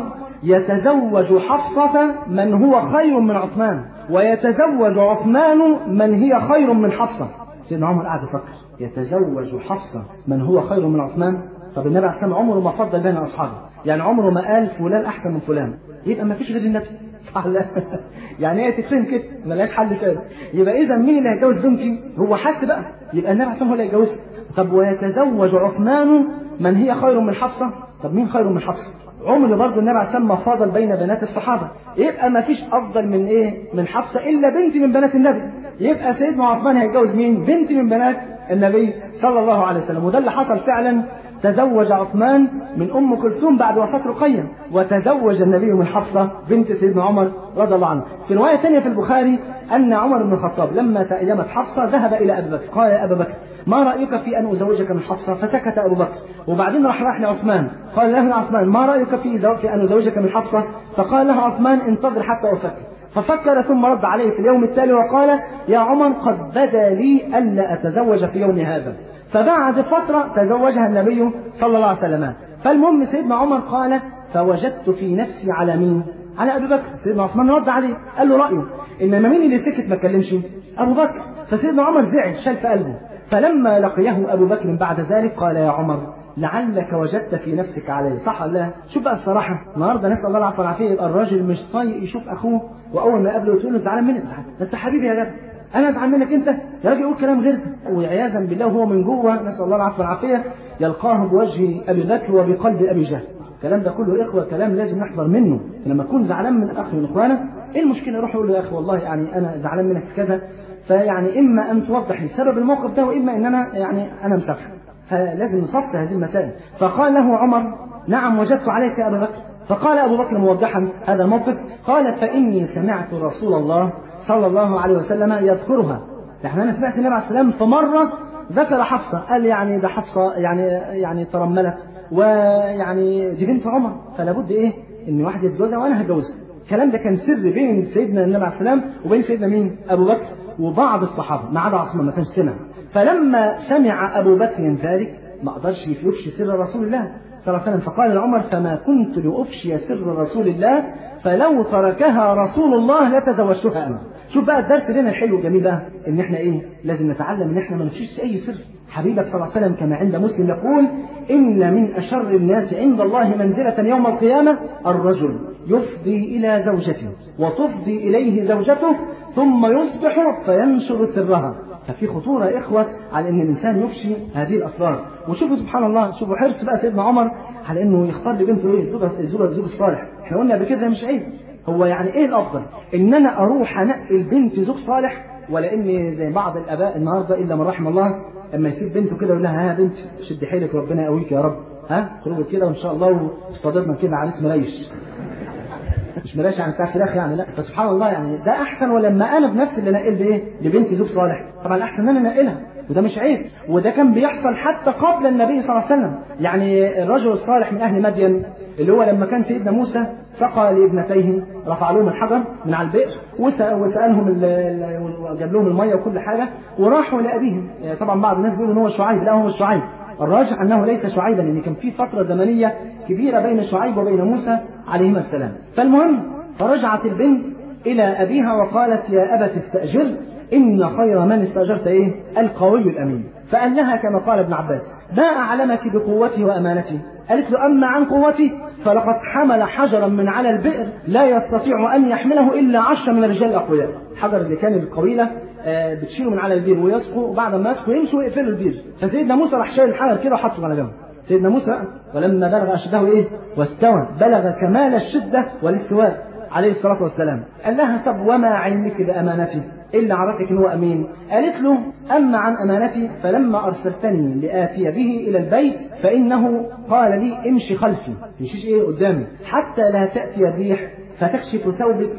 يتزوج حفصة من هو خير من عثمان، ويتزوج عثمان من هي خير من حفصة. سيدنا عمر قاعد يفكر، يتزوج حفصة من هو خير من عثمان؟ طب النبي عليه الصلاة والسلام عمره ما فضل بين أصحابه، يعني عمره ما قال فلان أحسن من فلان، يبقى ما فيش غير النبي صح لا؟ يعني هي تتفهم كده ملهاش حل ثاني. يبقى إذا مين اللي هيتجوز بنتي؟ هو حس بقى، يبقى النبي عليه الصلاة والسلام هو اللي هيتجوزها. طب ويتزوج عثمان من هي خير من حفصة؟ طب مين خير من حفصة؟ عمر برضه النبي عليه الصلاة والسلام فاضل بين بنات الصحابة، يبقى ما فيش أفضل من إيه؟ من حفصة إلا بنت من بنات النبي. يبقى سيدنا عثمان هيتجوز مين؟ بنت من بنات النبي صلى الله عليه وسلم. وده اللي حصل فعلا، تزوج عثمان من أم كلثوم بعد وفاة رقية، وتزوج النبي من حفصة بنت سيدنا عمر رضي الله عنه. في رواية ثانية في البخاري أن عمر بن الخطاب لما تأيمت حفصة ذهب إلى أبي بكر، قال يا أبا بكر ما رأيك في أن أزوجك من حفصة؟ فسكت أبو بكر، وبعدين راح لعثمان، قال له عثمان ما رأيك في أن أزوجك من حفصة؟ فقال له عثمان انتظر حتى أفكر. ففكر ثم رد عليه في اليوم التالي وقال يا عمر قد بدا لي ألا أتزوج في يوم هذا. فبعد فترة تزوجها النبي صلى الله عليه وسلم. فالمهم سيدنا عمر قال فوجدت في نفسي على مين؟ على أبي بكر. سيدنا عثمان رد عليه قال له رأيه، إنما مين اللي سكت ما اتكلمش؟ أبو بكر. فسيدنا عمر زعل شال في قلبه. فلما لقيه أبو بكر بعد ذلك قال يا عمر لعلك وجدت في نفسك عليه، صح ولا لا؟ شوف بقى الصراحة، النهارده نسأل الله العافية والعافية، يبقى الراجل مش طايق يشوف أخوه وأول ما قابله تقول له زعلان منك، أنت حبيبي يا جدع، أنا أزعل منك أنت؟ يا راجل يقول كلام غير ده، وعياذا بالله وهو من جوه نسأل الله العافية والعافية يلقاه بوجه أبي بكر وبقلب أبي جهل. الكلام ده كله إخوة كلام لازم نحذر منه. لما تكون زعلان من أخ من إخوانك، إيه المشكلة؟ روح يقول له يا أخي والله يعني أنا زعلان منك كذا، فيعني إما أن توضح لي سبب الموقف ده، وإما إن أنا مسامحك. فلازم نصفي هذه المسائل. فقال له عمر نعم وجدت عليك يا أبا بكر. فقال أبو بكر موضحا هذا الموقف، قال فإني سمعت رسول الله صلى الله عليه وسلم يذكرها. يعني أنا سمعت النبي عليه السلام فمرة ذكر حفصة، قال يعني ده حفصة يعني ترملت، ويعني دي بنت عمر، فلا بد إيه إن واحد يتجوزها وأنا هتجوزها. الكلام ده كان سر بين سيدنا النبي عليه السلام وبين سيدنا مين؟ أبو بكر وبعض الصحابة، ما عدا عثمان ما كانش سمع. فلما سمع أبو بكر ذلك ما قدرش يفشي سر رسول الله صلى الله عليه وسلم، فقال لعمر فما كنت لأفشي سر رسول الله فلو تركها رسول الله لتزوجتها أنا. شوف بقى الدرس لنا الحلو الجميل ده، إن إحنا إيه لازم نتعلم إن إحنا ما نفشيش أي سر. حبيبك صلى الله عليه وسلم كما عند مسلم يقول إن من أشر الناس عند الله منزلة يوم القيامة الرجل يفضي إلى زوجته وتفضي إليه زوجته ثم يصبح فينشر سرها. ففي خطورة يا إخوة على أن الإنسان يفشي هذه الأسرار. وشوفوا سبحان الله، شوفوا حرص بقى سيدنا عمر على أنه يختار لبنته إيه الزوج الصالح. إحنا قلنا بكده مش عيب، هو يعني إيه الأفضل؟ إن أنا أروح أنقي البنت زوج صالح، ولا إني زي بعض الآباء النهارده إلا من رحم الله أما يسيب بنته كده يقول لها ها بنت شد حيلك وربنا يقويك يا رب، ها خرجت كده وإن شاء الله واستضدنا كده عريس مريش. مش مراش يعني بتاع فراخ يعني، لا. فسبحان الله يعني ده احسن، ولما انا بنفسي اللي نقل بايه لبنتي زوج صالح، طبعا الاحسن ان انا نقلها، وده مش عيب، وده كان بيحصل حتى قبل النبي صلى الله عليه وسلم. يعني الرجل الصالح من اهل مدين اللي هو لما كان سيدنا موسى سقى لابنتيه، رفع لهم الحجر من على البئر وسالهم وجاب لهم الميه وكل حاجه، وراحوا لابيهم. طبعا بعض الناس بيقولوا ان هو شعيب، لا هو مش شعيب، الراجح انه ليس شعيبا، لان كان في فتره زمنيه كبيره بين شعيب وبين موسى عليهما السلام. فالمهم فرجعت البنت الى ابيها وقالت يا ابت استاجر ان خير من استاجرت ايه القوي الامين. فقال لها كما قال ابن عباس ما اعلمك بقوتي وامانتي؟ قالت له اما عن قوتي فلقد حمل حجرا من على البئر لا يستطيع ان يحمله الا 10 من الرجال الاقوياء. الحجر اللي كان القبيله بتشيله من على البير ويسقوا، وبعد ما يسقوا يمشوا ويقفلوا البير. فسيدنا موسى راح شايل الحجر كده وحطه على جنب. سيدنا موسى ولما بلغ اشده ايه واستوى، بلغ كمال الشده والاستواء عليه الصلاه والسلام. قال لها طب وما علمك بامانتي؟ الا عرفك ان هو امين؟ قالت له اما عن امانتي فلما ارسلتني لاتي به الى البيت فانه قال لي امشي خلفي، مشيش ايه قدامي، حتى لا تاتي الريح فتكشف ثوبك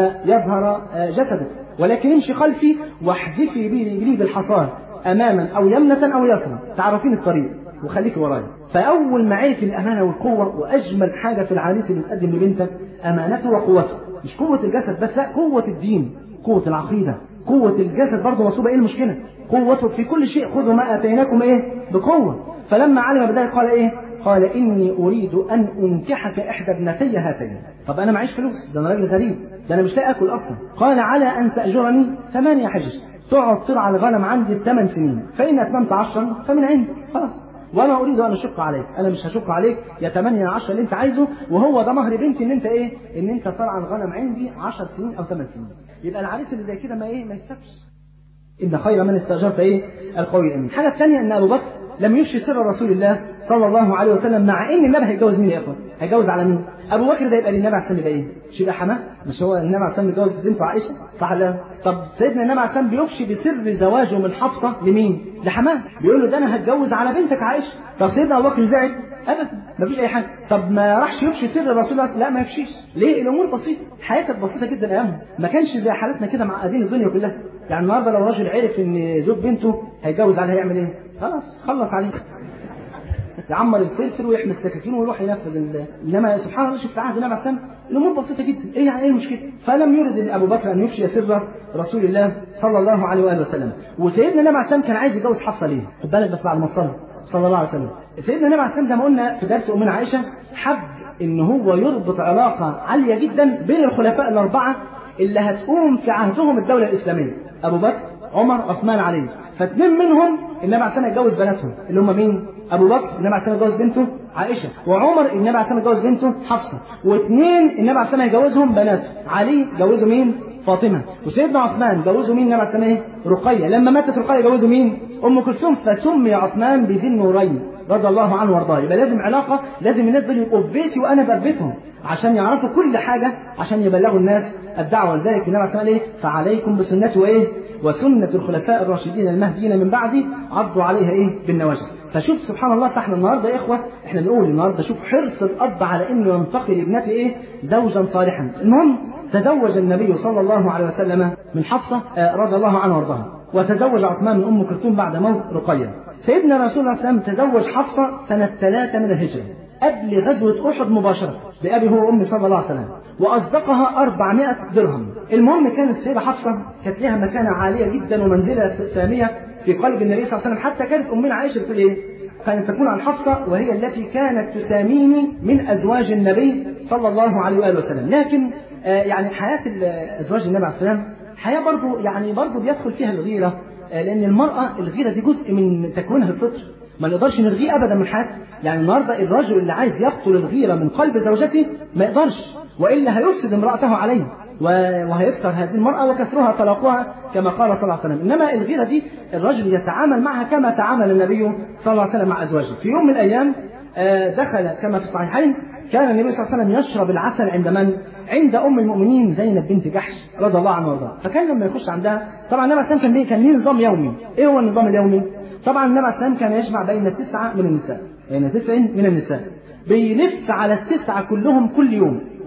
فيظهر جسدك، ولكن امشي خلفي واحذفي برجلي بالحصاه اماما او يمنه او يسرا، تعرفين الطريق وخليك ورايا. فاول ما عرف الامانه والقوه، واجمل حاجه في العريس اللي بتقدم لبنتك امانته وقوته، مش قوه الجسد بس، لا، قوه الدين، قوه العقيده، قوه الجسد برضه مطلوبه. ايه المشكله؟ قوته في كل شيء، خذوا ما اتيناكم ايه بقوه. فلما علم بذلك قال ايه؟ قال اني اريد ان انكحك احدى ابنتي هاتين. طب انا معيش فلوس، ده انا راجل غريب، ده انا مش لاقي اكل اصلا. قال على ان تاجرني 8 حجج، تقعد ترعى الغنم عندي 8 سنين، فان اتممت 10 فمن عندي، خلاص. وما اريد ان اشق عليك، انا مش هشق عليك، يا 8 يا 10 اللي انت عايزه، وهو ده مهر بنتي ان انت ايه؟ ان انت ترعى الغنم عندي 10 سنين او 8 سنين. يبقى العريس اللي زي كده ما يكسبش. ان خير من استاجرت ايه القوي الامين. الحاجه الثانيه ان ابو بكر لم يفشي سر رسول الله صلى الله عليه وسلم، مع ان النبي هيتجوز مين يا اخوان؟ هيتجوز على مين؟ ابو بكر ده يبقى للنبي عليه السلام ايه؟ مش يبقى حماه؟ مش هو النبي عليه السلام اتجوز بنته عائشه صح ولا؟ طب سيدنا النبي عليه السلام بيفشي بسر زواجه من حفصه لمين؟ لحماه، بيقول له ده انا هتجوز على بنتك عائشه. طب سيدنا ابو بكر زعل؟ ابدا، مفيش اي حاجه. طب ما راحش يفشي سر رسول الله؟ لا ما يفشيش. ليه؟ الامور بسيطه، الحياه كانت بسيطه جدا ايامها، ما كانش زي حالتنا كده معقدين الدنيا كلها. يعني النهارده لو راجل عرف ان زوج بنته هيتجوز عليها يعمل ايه؟ خلاص خلص عليه، يعمر الفلفل ويحمي السكاكين ويروح ينفذ انما سبحان الله في عهد النبي عليه السلام الامور بسيطه جدا. ايه يعني ايه المشكله؟ فلم يرد ابو بكر ان يفشي سر رسول الله صلى الله عليه واله وسلم. وسيدنا النبي عليه السلام كان عايز يتجوز حفصه ليه؟ خد بالك بس بعد ما صلى الله عليه وسلم. سيدنا النبي عليه السلام زي ما قلنا في درس امنا عائشه حب ان هو يربط علاقه عاليه جدا بين الخلفاء الاربعه اللي هتقوم في عهدهم الدوله الاسلاميه، ابو بكر عمر عثمان علي. فاثنين منهم النبي عليه السلام اتجوز بناتهم اللي هم مين؟ ابو بكر النبي عليه السلام اتجوز بنته عائشه، وعمر النبي عليه السلام اتجوز بنته حفصه، واثنين النبي عليه السلام يجوزهم بناته، علي جوزوا مين؟ فاطمه، وسيدنا عثمان جوزوا مين النبي عليه السلام؟ رقيه. لما ماتت رقيه جوزوا مين؟ ام كلثوم. فسمي عثمان بذي النورين رضي الله عنه وارضاه. يبقى لازم علاقه، لازم الناس دول يبقوا في بيتي وانا بقى في بيتهم عشان يعرفوا كل حاجه، عشان يبلغوا الناس الدعوه. لذلك النبي عليه السلام ايه؟ فعليكم بسنتي وايه؟ وسنه الخلفاء الراشدين المهديين من بعدي عضوا عليها ايه؟ بالنواجذ. فشوف سبحان الله، فاحنا النهارده يا اخوه احنا بنقول النهارده شوف حرص الاب على انه ينتقي لابنته ايه؟ زوجا صالحا. المهم تزوج النبي صلى الله عليه وسلم من حفصه رضي الله عنها وارضاها، وتزوج عثمان من ام كلثوم بعد موت رقيه. سيدنا رسول الله صلى الله عليه وسلم تزوج حفصه سنه 3 من الهجره قبل غزوه احد مباشره بابي هو وامي صلى الله عليه وسلم، واصدقها 400 درهم. المهم كانت السيده حفصه كانت لها مكانه عاليه جدا ومنزله ساميه في قلب النبي صلى الله عليه وسلم، حتى كانت امنا عائشه بتقول ايه؟ كانت تكون عن حفصه وهي التي كانت تساميني من ازواج النبي صلى الله عليه واله وسلم. لكن يعني حياه ازواج النبي عليه السلام حياه برضه بيدخل فيها الغيره، لان المراه الغيره دي جزء من تكوينها الفطري، ما نقدرش نلغيه ابدا من حياتها. يعني النهارده الرجل اللي عايز يقتل الغيره من قلب زوجته ما يقدرش، والا هيفسد امراته عليه وهيكسر هذه المرأة وكسرها طلاقها كما قال صلى الله عليه وسلم. إنما الغيرة دي الرجل يتعامل معها كما تعامل النبي صلى الله عليه وسلم مع أزواجه. في يوم من الأيام دخل كما في الصحيحين كان النبي صلى الله عليه وسلم يشرب العسل عند من؟ عند أم المؤمنين زينب بنت جحش رضي الله عنها وارضاها. فكان لما يخش عندها طبعا النبي صلى الله عليه وسلم كان ليه نظام يومي. إيه هو النظام اليومي؟ طبعا النبي صلى الله عليه وسلم كان يجمع بين 9 من النساء، بين 9 من النساء، بيلف على 9 كلهم كل يوم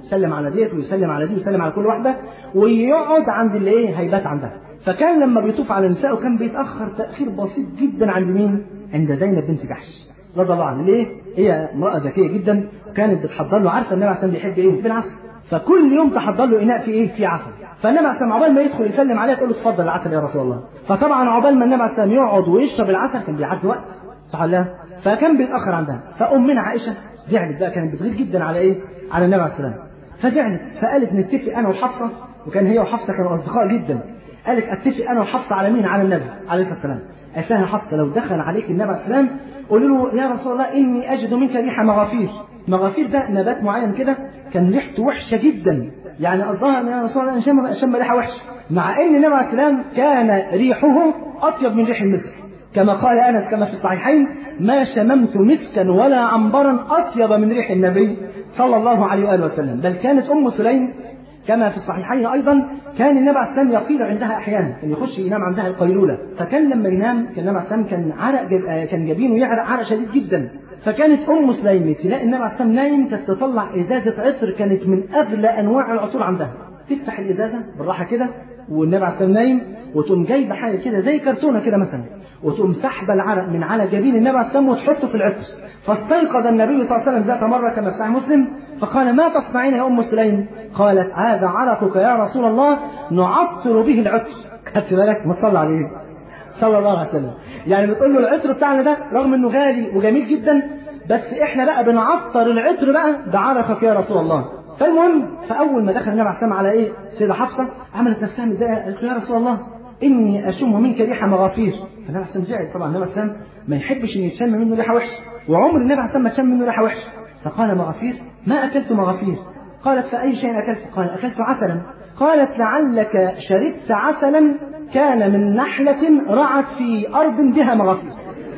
يسلم على ديت ويسلم على دي ويسلم على كل واحده، ويقعد عند اللي ايه هيبات عندها. فكان لما بيطوف على نسائه كان بيتاخر تاخير بسيط جدا عند مين؟ عند زينب بنت جحش رضي الله عنها. ليه؟ هي امراه ذكيه جدا، وكانت بتحضر له، عارفه النبي عليه الصلاه والسلام بيحب ايه؟ بالعسل. فكل يوم تحضر له اناء فيه ايه؟ فيه عسل. فالنبي عليه الصلاه والسلام عقبال ما يدخل يسلم عليها تقول له اتفضل العسل يا رسول الله. فطبعا عقبال ما النبي عليه الصلاه والسلام يقعد ويشرب العسل كان بيعدي وقت، صح ولا لا؟ فكان بيتاخر عندها. فامنا عائشه زعلت بقى، كانت بتغير جدا على ايه؟ على النبي عليه الصلاه والسلام. فزعلت فقالت نتفق انا وحفصه، وكان هي وحفصه كانوا اصدقاء جدا. قالت اتفق انا وحفصه على مين؟ على النبي عليه الصلاه والسلام. قالت لها حفصه لو دخل عليك النبي عليه الصلاه والسلام قولوا له يا رسول الله اني اجد منك ريح مغافير. مغافير ده نبات معين كده كان ريحته وحشه جدا، يعني قصدها يا رسول الله انا شم ريحه وحشه، مع ان النبي عليه الصلاه والسلام كان ريحه اطيب من ريح المسك، كما قال انس كما في الصحيحين ما شممت مسكا ولا عنبرا اطيب من ريح النبي صلى الله عليه واله وسلم. بل كانت ام سليم كما في الصحيحين ايضا كان النبي عليه السلام يقيل عندها احيانا، كان يخش ينام عندها القيلوله، فكان لما ينام كان النبي عليه السلام كان كان جبينه يعرق عرق شديد جدا. فكانت ام سليم تلاقي النبي عليه السلام نايم كانت تطلع ازازه عطر كانت من اغلى انواع العطور عندها، تفتح الازازه بالراحه كده والنبي عليه السلام نايم، وتقوم جايبه حاجه كده زي كرتونه كده مثلا، وتقوم سحبه العرق من على جبين النبي عليه السلام وتحطه في العطر. فاستيقظ النبي صلى الله عليه وسلم ذات مره كما في صحيح مسلم فقال ما تصنعين يا ام سليم؟ قالت هذا عرقك يا رسول الله نعطر به العطر. خدت بالك؟ ما تصلي عليه صلى الله عليه وسلم. يعني بتقول له العطر بتاعنا ده رغم انه غالي وجميل جدا بس احنا بقى بنعطر العطر بقى بعرقك يا رسول الله. فالمهم فاول ما دخل النبي عليه السلام على ايه؟ سيده حفصه عملت نفسها متضايقه، قالت له يا رسول الله اني اشم منك ريح مغافير. فالنبي عليه السلام زعل، طبعا النبي عليه السلام ما يحبش ان يتشم منه ريحه وحشه، وعمر النبي عليه السلام ما تشم منه ريحه وحشه. فقال مغافير؟ ما اكلت مغافير. قالت فاي شيء اكلت؟ قال اكلت عسلا. قالت لعلك شربت عسلا كان من نحله رعت في ارض بها مغافير.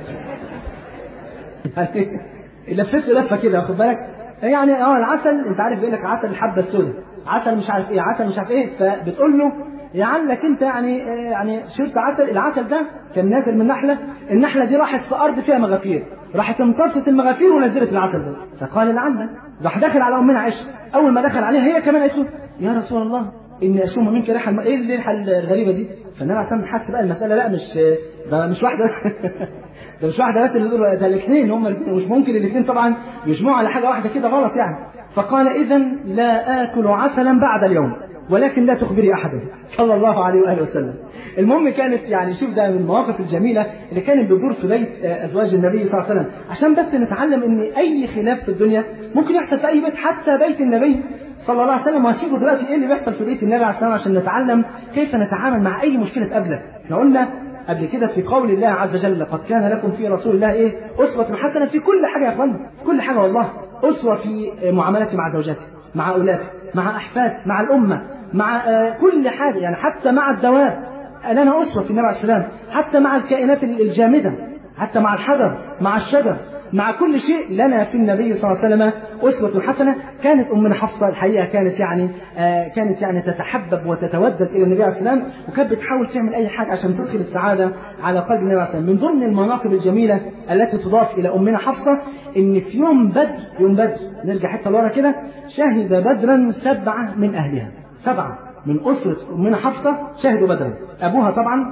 لفت لفه كده واخد بالك، يعني العسل انت عارف بيقول لك عسل الحبه السوداء، عسل مش عارف ايه، عسل مش عارف ايه، فبتقول له لعلك انت يعني شربت عسل، العسل ده كان نازل من نحله، النحله دي راحت في ارض فيها مغافير، راحت امتصت المغافير ونزلت العسل ده. فقال لعلك، راح دخل على امنا عائشه، اول ما دخل عليها هي كمان قالت له يا رسول الله اني اشم منك ريحه ايه الريحه الغريبه دي؟ فالنبي عليه الصلاه والسلام حس بقى المساله لا مش واحده ده مش واحده بس اللي بيقولوا ده الاثنين، هم الاثنين مش ممكن الاثنين طبعا يجمعوا على حاجه واحده كده غلط يعني. فقال اذا لا اكل عسلا بعد اليوم ولكن لا تخبري احدا صلى الله عليه واله وسلم. المهم كانت يعني شوف ده من المواقف الجميله اللي كانت بتدور في بيت ازواج النبي صلى الله عليه وسلم، عشان بس نتعلم ان اي خلاف في الدنيا ممكن يحصل في اي بيت، حتى بيت النبي صلى الله عليه وسلم. وهنشوفوا دلوقتي ايه اللي بيحصل في بيت النبي عليه الصلاه والسلام عشان نتعلم كيف نتعامل مع اي مشكله تقابلك. احنا قلنا قبل كده في قول الله عز وجل قد كان لكم في رسول الله ايه؟ اسوه حسنه في كل حاجه يا اخوانا، كل حاجه والله. اسوه في معاملتي مع زوجاتي، مع اولادي، مع احفادي، مع الامه، مع كل حاجه، يعني حتى مع الدواب لنا اسوه في النبي عليه الصلاه والسلام، حتى مع الكائنات الجامده، حتى مع الحجر، مع الشجر، مع كل شيء لنا في النبي صلى الله عليه وسلم أسوة حسنة. كانت أمنا حفصة الحقيقة كانت يعني تتحبب وتتودد إلى النبي عليه الصلاة والسلام، وكانت بتحاول تعمل أي حاجة عشان تدخل السعادة على قلب النبي عليه الصلاة والسلام. من ضمن المناقب الجميلة التي تضاف إلى أمنا حفصة إن في يوم بدر نرجع حتى لورا كده، شهد بدرا 7 من أهلها، 7 من أسرة أمنا حفصة شهدوا بدرا. أبوها طبعا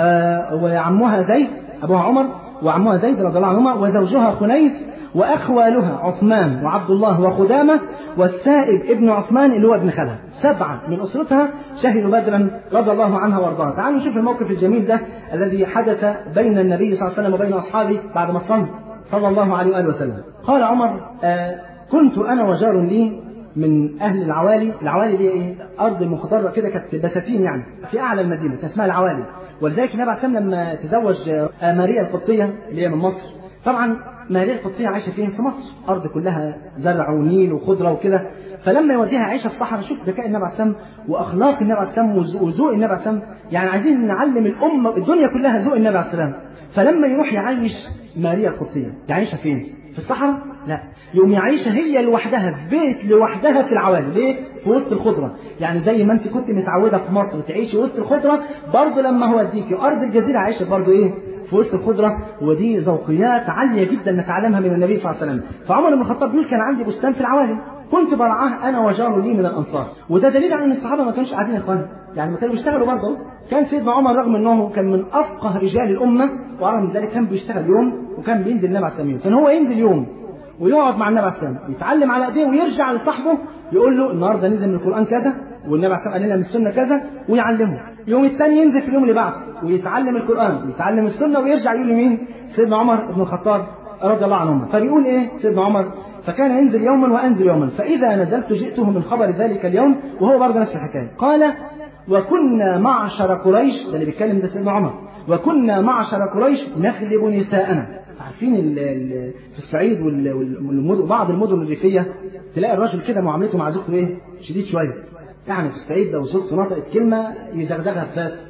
وعمها زيد، أبوها عمر وعمها زيد رضي الله عنهما، وزوجها خنيس، وأخوالها عثمان وعبد الله وخدامة والسائب ابن عثمان اللي هو ابن خالها. 7 من أسرتها شهدوا بدرا رضي الله عنها وارضاها. تعالوا نشوف الموقف الجميل ده الذي حدث بين النبي صلى الله عليه وسلم وبين أصحابه بعد ما صلى الله عليه وآله وسلم. قال عمر كنت أنا وجار لي من أهل العوالي دي إيه؟ أرض مخضرة كده، كانت بساتين يعني في أعلى المدينة، كان اسمها العوالي. ولذلك النبي عليه الصلاة والسلام لما تزوج ماريا القبطية اللي هي من مصر، طبعا ماريا القبطية عايشة فين؟ في مصر، أرض كلها زرع ونيل وخضرة وكده. فلما يوديها عايشة في صحراء، شوف ذكاء النبي عليه الصلاة والسلام وأخلاق النبي عليه الصلاة والسلام وذوق النبي عليه الصلاة والسلام، يعني عايزين نعلم الأمة الدنيا كلها ذوق النبي عليه الصلاة والسلام. فلما يروح يعيش ماريا القبطية يعيشها فين؟ في الصحراء؟ لا، يوم يعيشها هي لوحدها في بيت لوحدها في العوالي. ليه؟ في وسط الخضرة. يعني زي ما انت كنت متعودة في مصر تعيشي وسط الخضرة، برضه لما هو اديكي أرض الجزيرة عايشة برضه ايه؟ في وسط الخضره، ودي ذوقيات عاليه جدا نتعلمها من النبي صلى الله عليه وسلم. فعمر بن الخطاب بيقول كان عندي بستان في العوالي كنت برعاه انا وجار لي من الانصار، وده دليل على ان الصحابه ما كانوش قاعدين اخوان، يعني ما كانوا بيشتغلوا برضه. كان سيدنا عمر رغم انه كان من افقه رجال الامه ورغم ذلك كان بيشتغل يوم وكان بينزل النبي عليه الصلاه والسلام، كان هو ينزل يوم ويقعد مع النبي عليه الصلاه والسلام يتعلم على ايديه ويرجع لصاحبه يقول له النهارده نزل من القران كذا والنبي عليه الصلاه والسلام قال لنا من السنه كذا ويعلمه. يوم الثاني ينزل في اليوم اللي بعده ويتعلم القران ويتعلم السنه ويرجع يقول لمين؟ سيدنا عمر بن الخطاب رضي الله عنه. فبيقول ايه سيدنا عمر؟ فكان ينزل يوما وانزل يوما، فاذا نزلت جئته من خبر ذلك اليوم، وهو برضه نفس الحكايه. قال وكنا معشر قريش، ده اللي بيتكلم ده سيدنا عمر، وكنا معشر قريش نغلب نساءنا. عارفين في الصعيد وبعض المدن الريفيه تلاقي الراجل كده معاملته مع زوجته ايه؟ شديد شويه. يعني في الصعيد لو زوجته نطقت كلمه يزغزغها فاس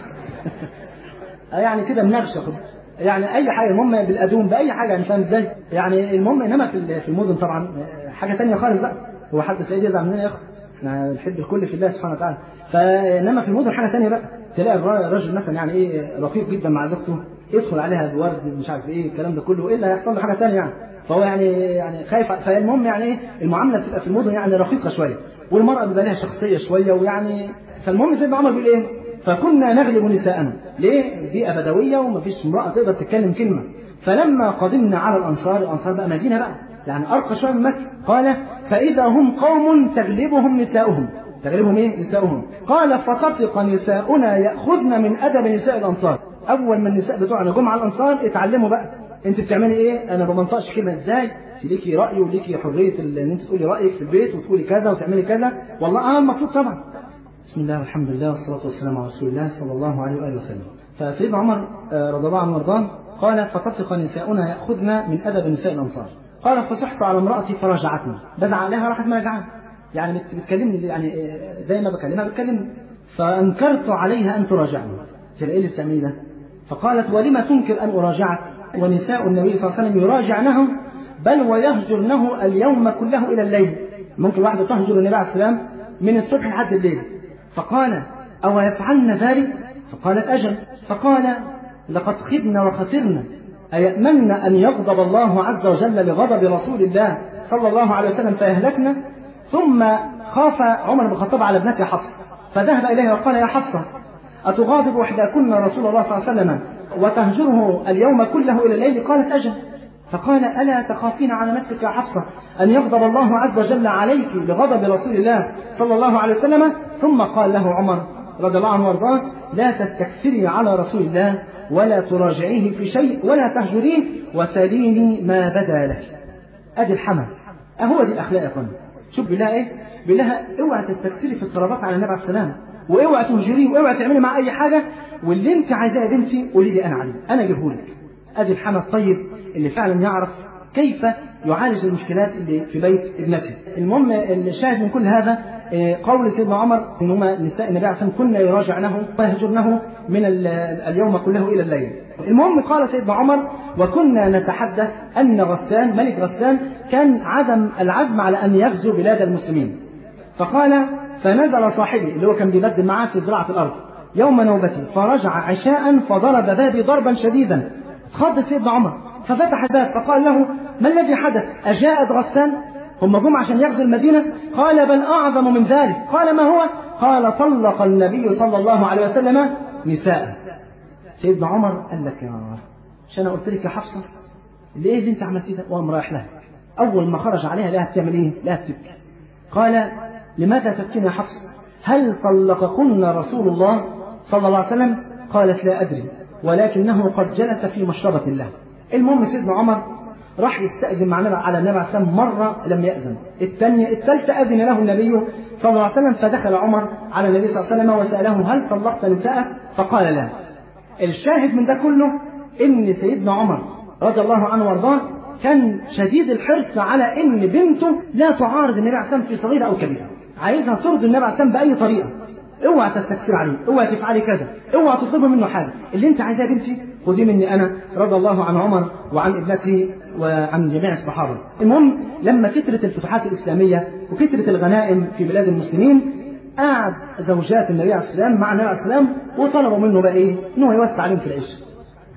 يعني كده منغشه، يعني اي حاجه، المهم بالادوم باي حاجه، يعني فاهم ازاي؟ يعني المهم. انما في المدن طبعا حاجه ثانيه خالص بقى. هو حد صعيد يزعل مننا يا اخي؟ احنا بنحب الكل في الله سبحانه وتعالى. فانما في المدن حاجه ثانيه بقى. تلاقي الراجل مثلا يعني ايه رقيق جدا مع زوجته، يدخل عليها بورد مش عارف ايه الكلام ده كله، ايه اللي هيحصل له حاجه ثانيه يعني. فهو يعني خايف. فالمهم يعني ايه المعامله بتبقى في المدن يعني رقيقه شويه، والمراه بيبقى لها شخصيه شويه ويعني. فالمهم سيدنا عمر بيقول ايه؟ فكنا نغلب نساءنا. ليه؟ بيئه بدويه ومفيش امراه تقدر تتكلم كلمه. فلما قدمنا على الانصار بقى مدينه بقى يعني ارقى شويه من مكه، قال فاذا هم قوم تغلبهم نساؤهم. تغلبهم ايه؟ نساؤهم. قال فطفق نساؤنا ياخذن من ادب نساء الانصار. اول ما النساء بتوعنا جم على الانصار اتعلموا بقى انت بتعملي ايه، انا ما بنطقش كلمه ازاي، ليكي راي وليكي حريه ان انت تقولي رايك في البيت وتقولي كذا وتعملي كذا. والله المفروض طبعا. بسم الله والحمد لله والصلاه والسلام على رسول الله صلى الله عليه واله وسلم. فسيدنا عمر رضي الله عنه وارضاه قال فطفق نساؤنا ياخذن من ادب نساء الانصار. قال فصحت على امرأتي فرجعتني. بزعل عليها راحت مرجعة، يعني بتكلمني يعني زي ما بكلمها بتكلمني. فأنكرت عليها أن تراجعني. إيه اللي بتعملي ده؟ فقالت ولما تنكر أن أراجعك ونساء النبي صلى الله عليه وسلم يراجعنه بل ويهجرنه اليوم كله إلى الليل. ممكن واحدة تهجر النبي عليه السلام من الصبح لحد الليل. فقال أو يفعلن ذلك؟ فقالت أجل. فقال لقد خبنا وخسرنا، أيأمن أن يغضب الله عز وجل لغضب رسول الله صلى الله عليه وسلم فيهلكنا؟ ثم خاف عمر بن الخطاب على ابنته حفصة فذهب إليها وقال يا حفصة أتغاضب إحداكن رسول الله صلى الله عليه وسلم وتهجره اليوم كله إلى الليل؟ قالت أجل. فقال ألا تخافين على نفسك يا حفصة أن يغضب الله عز وجل عليك لغضب رسول الله صلى الله عليه وسلم؟ ثم قال له عمر رضي الله عنه وارضاه لا تستكثري على رسول الله ولا تراجعيه في شيء ولا تهجريه وساليني ما بدا لك. ادي الحمل، اهو دي الاخلاق يا اخوان. شوف بالله ايه؟ بالله اوعى تستكثري في الطلبات على النبي عليه السلام، واوعى تهجريه، واوعى تعملي معاه اي حاجه، واللي انت عايزاه يا بنتي قولي لي انا عليه، انا اجيبه لك. ادي الحمل الطيب اللي فعلا يعرف كيف يعالج المشكلات اللي في بيت ابنته. المهم الشاهد من كل هذا قول سيدنا عمر ان هما نساء النبي عليه الصلاه والسلام كنا يراجعنه ويهجرنه من اليوم كله الى الليل. المهم قال سيدنا عمر وكنا نتحدث ان غسان ملك غسان كان العزم على ان يغزو بلاد المسلمين. فقال فنزل صاحبي اللي هو كان بيبدل معاه في زراعه الارض يوم نوبته فرجع عشاء فضرب بابي ضربا شديدا. خض سيدنا عمر ففتح الباب فقال له ما الذي حدث؟ أجاءت غسان؟ هم جم عشان يغزو المدينة؟ قال بل أعظم من ذلك. قال ما هو؟ قال طلق النبي صلى الله عليه وسلم نساء. سيدنا عمر قال لك يا مش أنا قلت لك يا حفصة ليه اللي انت عملتيه ده؟ وقام رايح لها. أول ما خرج عليها لها بتعمل إيه؟ لها بتبكي. قال لماذا تبكين يا حفصة؟ هل طلقكن رسول الله صلى الله عليه وسلم؟ قالت لا أدري ولكنه قد جلس في مشربة الله. المهم سيدنا عمر راح يستأذن معنا على النبي عليه السلام مرة لم يأذن، الثالثة أذن له النبي صلى الله عليه وسلم. فدخل عمر على النبي صلى الله عليه وسلم وسأله هل طلقت نساءك؟ فقال لا. الشاهد من ده كله إن سيدنا عمر رضي الله عنه وارضاه كان شديد الحرص على إن بنته لا تعارض النبي عليه السلام في صغيرة أو كبيرة، عايزها ترضي النبي عليه السلام بأي طريقة. اوعى تستكثر عليه، اوعى تفعلي كذا، اوعى تطلبي منه حاجه، اللي انت عايزاه بنتي خذيه مني انا رضي الله عن عمر وعن ابنته وعن جميع الصحابه. المهم لما كثرت الفتوحات الاسلاميه وكثرت الغنائم في بلاد المسلمين قعد زوجات النبي عليه السلام مع النبي عليه السلام وطلبوا منه بقى ايه؟ انه يوسع عليهم في العيش.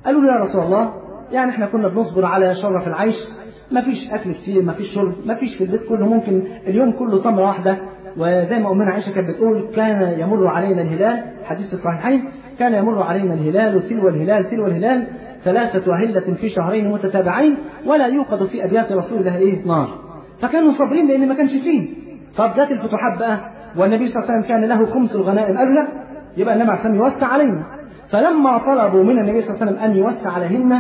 قالوا له يا رسول الله يعني احنا كنا بنصبر على شرف العيش، ما فيش اكل كتير، ما فيش شرب، ما فيش في البيت كله ممكن اليوم كله تمره واحده، وزي ما امنا عائشه كانت بتقول كان يمر علينا الهلال، حديث الصحيحين، كان يمر علينا الهلال تلو الهلال تلو الهلال 3 أهلة في شهرين متتابعين ولا يوقد في ابيات رسول الله نار. فكانوا صابرين لان ما كانش فيه. طب جت الفتوحات بقى والنبي صلى الله عليه وسلم كان له خمس الغنائم، قالوا لا يبقى النبي عليه الصلاه والسلام يوسع علينا. فلما طلبوا من النبي صلى الله عليه وسلم ان يوسع عليهن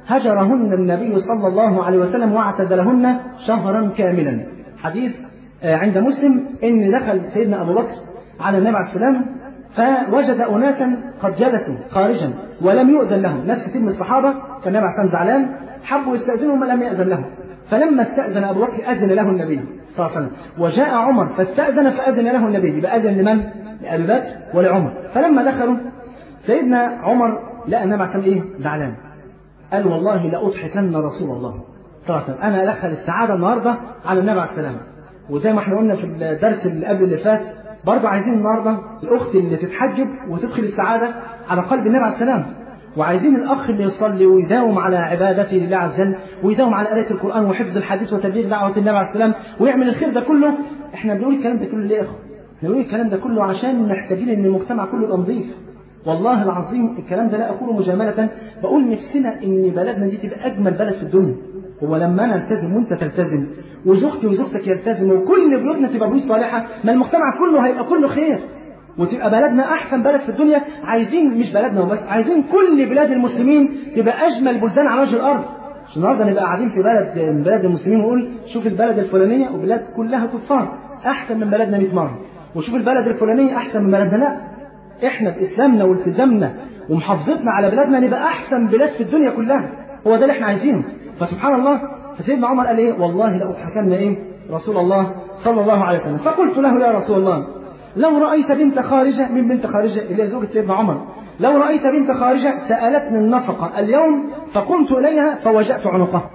هجرهن النبي صلى الله عليه وسلم واعتزلهن شهرا كاملا. حديث عند مسلم ان دخل سيدنا ابو بكر على النبي عليه السلام فوجد اناسا قد جلسوا خارجا ولم يؤذن لهم، ناس كثير من الصحابه كان النبي عليه السلام زعلان حبوا يستاذنوا ولم ياذن لهم، فلما استاذن ابو بكر اذن له النبي صلى الله عليه وسلم، وجاء عمر فاستاذن فاذن له النبي، يبقى اذن لمن؟ لابي بكر ولعمر. فلما دخلوا سيدنا عمر لقى النبي عليه السلام زعلان، قال والله لاضحكن رسول الله صلى الله عليه وسلم، انا ادخل السعاده النهارده على النبي عليه السلام. وزي ما احنا قلنا في الدرس اللي قبل اللي فات برضه عايزين النهارده الاخت اللي تتحجب وتدخل السعاده على قلب النبي عليه السلام، وعايزين الاخ اللي يصلي ويداوم على عبادته لله عز وجل ويداوم على قراءه القران وحفظ الحديث وتبليغ دعوه النبي عليه السلام ويعمل الخير ده كله. احنا بنقول الكلام ده كله ليه يا اخو؟ بنقول الكلام ده كله عشان محتاجين ان المجتمع كله يبقى نظيف. والله العظيم الكلام ده لا اقوله مجامله، بقول نفسنا ان بلدنا دي تبقى اجمل بلد في الدنيا. هو لما انا التزم وانت تلتزم وزوجتي وزوجتك يلتزموا وكل بيوتنا تبقى بيوت صالحه، ما المجتمع كله هيبقى كله خير وتبقى بلدنا احسن بلد في الدنيا. عايزين مش بلدنا وبس، عايزين كل بلاد المسلمين تبقى اجمل بلدان على وجه الارض. مش النهارده نبقى قاعدين في بلد من بلاد المسلمين ونقول شوف البلد الفلانيه وبلاد كلها كفار احسن من بلدنا 100 مره، وشوف البلد الفلانيه احسن من بلدنا. لا، احنا باسلامنا والتزامنا ومحافظتنا على بلادنا نبقى احسن بلاد في الدنيا كلها، هو ده اللي احنا عايزينه. فسبحان الله، فسيدنا عمر قال ايه؟ والله لاضحكن رسول الله صلى الله عليه وسلم. فقلت له يا رسول الله لو رأيت بنت خارجة، من بنت خارجة اللي هي زوجة سيدنا عمر، لو رأيت بنت خارجة سألتني النفقة اليوم فقمت إليها فوجأت عنقها.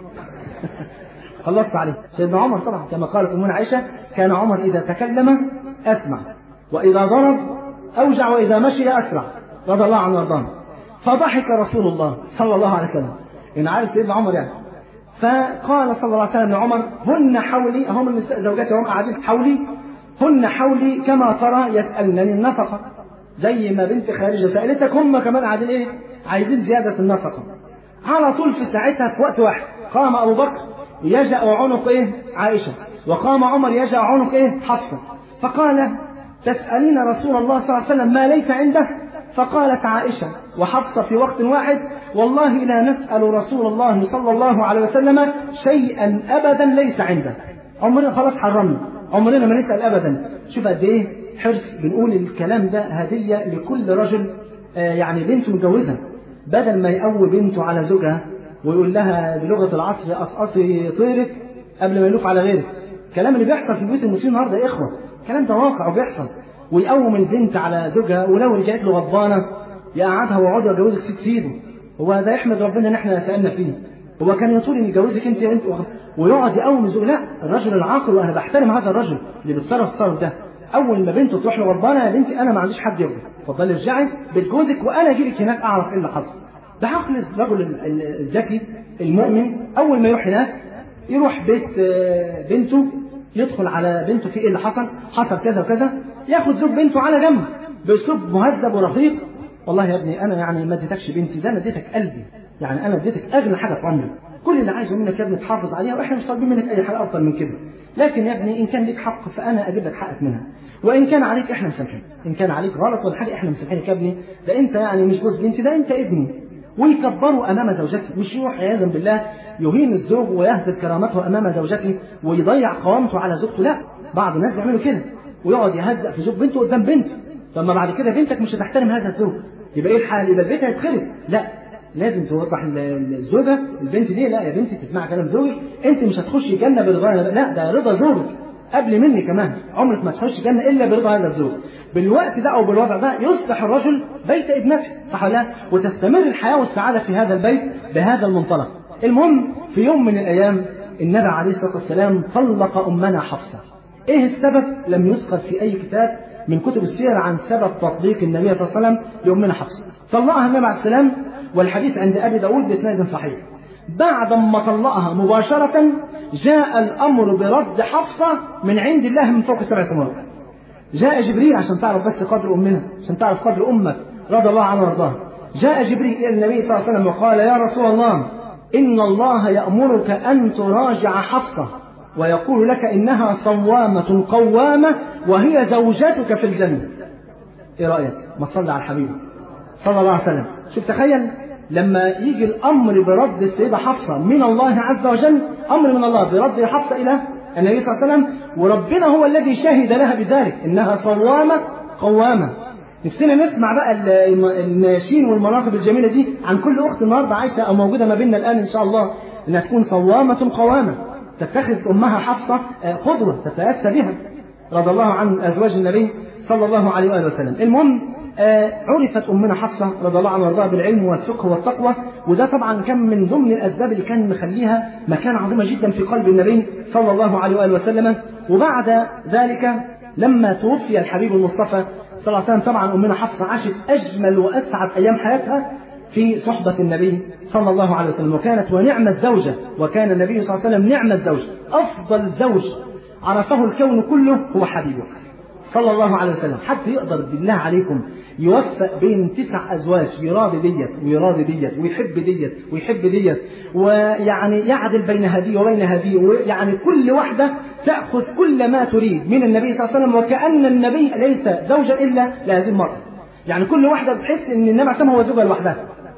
خلصت عليه سيدنا عمر طبعا كما قالت أمنا عائشة كان عمر إذا تكلم أسمع وإذا ضرب أوجع وإذا مشي أسرع رضي الله عنه وارضاه. فضحك رسول الله صلى الله عليه وسلم، إن عارف سيدنا عمر يعني. فقال صلى الله عليه وسلم لعمر هن حولي، هم النساء زوجاتي هم قاعدين حولي، هن حولي كما ترى يسألنني النفقة، زي ما بنت خارجة سألتك هم كمان قاعدين عايزين زيادة النفقة. على طول في ساعتها في وقت واحد قام أبو بكر يجأ عنق عائشة، وقام عمر يجأ عنق حفصة، فقال تسألين رسول الله صلى الله عليه وسلم ما ليس عنده؟ فقالت عائشة وحفصة في وقت واحد والله لا نسأل رسول الله صلى الله عليه وسلم شيئا أبدا ليس عنده. عمرنا خلاص حرمنا، عمرنا ما نسأل أبدا. شوف قد إيه حرص، بنقول الكلام ده هدية لكل رجل يعني بنته متجوزة، بدل ما يقوي بنته على زوجها ويقول لها بلغة العصر أسقطي طيرك قبل ما يلوف على غيرك. الكلام اللي بيحصل في بيوت المسلمين النهارده يا إخوة الكلام ده واقع وبيحصل، ويقوم البنت على زوجها ولو رجعت له غضبانة يقعدها ويقعد يجوزك سيده. هو ده يحمد ربنا ان احنا سألنا فيه. هو كان يطول ان يجوزك انت ويقعد يقوم الزوج؟ لا، الرجل العاقل، وانا بحترم هذا الرجل اللي بيتصرف التصرف ده. اول ما بنته تروح له غضبانه يا بنتي انا ما عنديش حد يغضب، اتفضلي ارجعي بيت جوزك وانا اجي لك هناك اعرف ايه اللي حصل. ده عقل الرجل الذكي المؤمن. اول ما يروح هناك يروح بيت بنته، يدخل على بنته في ايه اللي حصل كذا وكذا، ياخد زوج بنته على جنب باسلوب مهذب ورقيق. والله يا ابني انا يعني ما اديتكش بنتي، ده انا اديتك قلبي، يعني انا اديتك اغلى حاجه في عمري، كل اللي عايزه منك يا ابني تحافظ عليها، واحنا مش طالبين منك اي حاجه افضل من كده. لكن يا ابني ان كان ليك حق فانا اجيب لك حقك منها، وان كان عليك احنا مسامحينك، ان كان عليك غلط ولا حاجه احنا مسامحينك يا ابني، ده انت يعني مش جوز بنتي، ده انت ابني. ويكبروا امام زوجته، مش يروح عياذا بالله يهين الزوج ويهدد كرامته امام زوجته ويضيع قوامته على زوجته. لا، بعض الناس بيعملوا كده ويقعد يهدأ في زوج بنته قدام بنته. طب ما بعد كده بنتك مش هتحترم هذا الزوج، يبقى ايه الحال؟ يبقى البيت هيتخرب. لا، لازم توضح الزوجه البنت دي لا يا بنتي تسمعي كلام زوجك، انت مش هتخشي الجنه برضا، لا ده رضا زوجك قبل مني كمان، عمرك ما تخش الجنه الا برضا هذا الزوج. بالوقت ده او بالوضع ده يصبح الرجل بيت ابنته، صح ولا لا؟ وتستمر الحياه والسعاده في هذا البيت بهذا المنطلق. المهم في يوم من الايام النبي عليه الصلاه والسلام طلق امنا حفصه. ايه السبب؟ لم يذكر في اي كتاب من كتب السير عن سبب تطليق النبي صلى الله عليه وسلم لامنا حفصه. طلقها النبي عليه السلام والحديث عند أبي داود بإسناد صحيح. بعد ما طلقها مباشرة جاء الأمر برد حفصة من عند الله من فوق 7 سماوات. جاء جبريل عشان تعرف بس قدر أمنا، عشان تعرف قدر أمك رضي الله عنه وارضاه. جاء جبريل إلى النبي صلى الله عليه وسلم وقال: يا رسول الله، إن الله يأمرك أن تراجع حفصة ويقول لك إنها صوامة قوامة وهي زوجتك في الجنة. إيه رأيك؟ ما تصلي على الحبيب صلى الله عليه وسلم. شوف تخيل لما يجي الأمر برد السيدة حفصة من الله عز وجل، أمر من الله برد حفصة إلى النبي صلى الله عليه وسلم، وربنا هو الذي شهد لها بذلك إنها صوامة قوامة. نفسنا نسمع بقى الناشين والمناقب الجميلة دي عن كل أخت النهاردة عايشة أو موجودة ما بيننا الآن إن شاء الله، إنها تكون صوامة قوامة، تتخذ أمها حفصة قدوة تتأسى بها رضي الله عن أزواج النبي صلى الله عليه وآله وسلم. المهم عرفت أمنا حفصة رضي الله عنها وارضاها بالعلم والفقه والتقوى، وده طبعا كان من ضمن الأسباب اللي كان مخليها مكان عظيمة جدا في قلب النبي صلى الله عليه وآله وسلم. وبعد ذلك لما توفي الحبيب المصطفى صلى الله عليه وسلم، طبعا أمنا حفصة عاشت أجمل وأسعد أيام حياتها في صحبة النبي صلى الله عليه وسلم، وكانت ونعم الزوجة، وكان النبي صلى الله عليه وسلم نعم الزوج، أفضل زوج عرفه الكون كله هو حبيبه صلى الله عليه وسلم. حد يقدر بالله عليكم يوفق بين 9 أزواج، يراضي ديت ويراضي ديت ويحب ديت ويحب ديت، ويعني يعدل بين هذه وبين هذه، ويعني كل واحدة تأخذ كل ما تريد من النبي صلى الله عليه وسلم، وكأن النبي ليس زوجا إلا لهذه المرأة. يعني كل واحدة بتحس إن النبي صلى الله عليه وسلم هو زوجها لوحدها.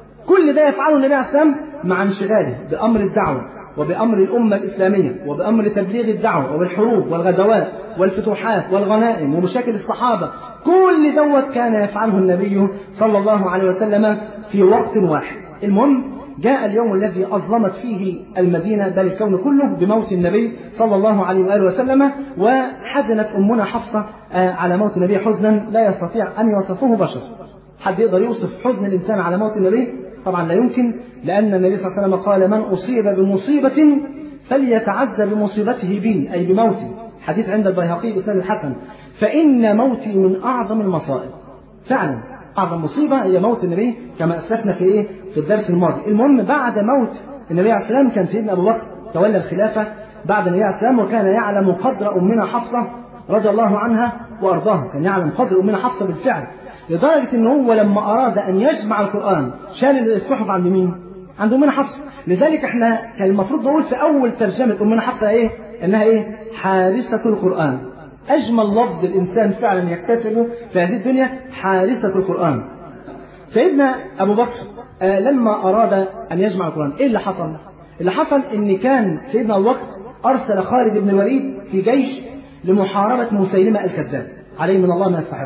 كل ده يفعله النبي صلى الله عليه وسلم مع انشغاله بأمر الدعوة وبأمر الأمة الإسلامية وبأمر تبليغ الدعوة وبالحروب والغزوات والفتوحات والغنائم ومشاكل الصحابة. كل دوت كان يفعله النبي صلى الله عليه وسلم في وقت واحد. المهم جاء اليوم الذي أظلمت فيه المدينة بل الكون كله بموت النبي صلى الله عليه وآله وسلم، وحزنت أمنا حفصة على موت النبي حزنا لا يستطيع أن يوصفه بشر. حد يقدر يوصف حزن الإنسان على موت النبي؟ طبعا لا يمكن، لأن النبي صلى الله عليه وسلم قال: من أصيب بمصيبة فليتعزى بمصيبته بي، أي بموتي. حديث عند البيهقي بسند الحسن: فإن موتي من أعظم المصائب. فعلا أعظم مصيبة هي موت النبي كما أسلفنا في الدرس الماضي. المهم بعد موت النبي عليه السلام كان سيدنا أبو بكر تولى الخلافة بعد النبي عليه السلام، وكان يعلم قدر أمنا حفصة رضي الله عنها وأرضاها، كان يعلم قدر أمنا حفصة بالفعل، لدرجة أنه هو لما أراد أن يجمع القرآن شال الصحف عند مين؟ عند أمنا حفصة. لذلك احنا كان المفروض نقول في أول ترجمة أمنا حفصة إنها حارسة القرآن. أجمل لفظ الإنسان فعلا يكتسبه في هذه الدنيا حارسة القرآن. سيدنا أبو بكر لما أراد أن يجمع القرآن إيه اللي حصل؟ اللي حصل إن كان سيدنا أبو بكر أرسل خالد بن الوليد في جيش لمحاربة مسيلمة الكذاب عليه من الله ما يستحق،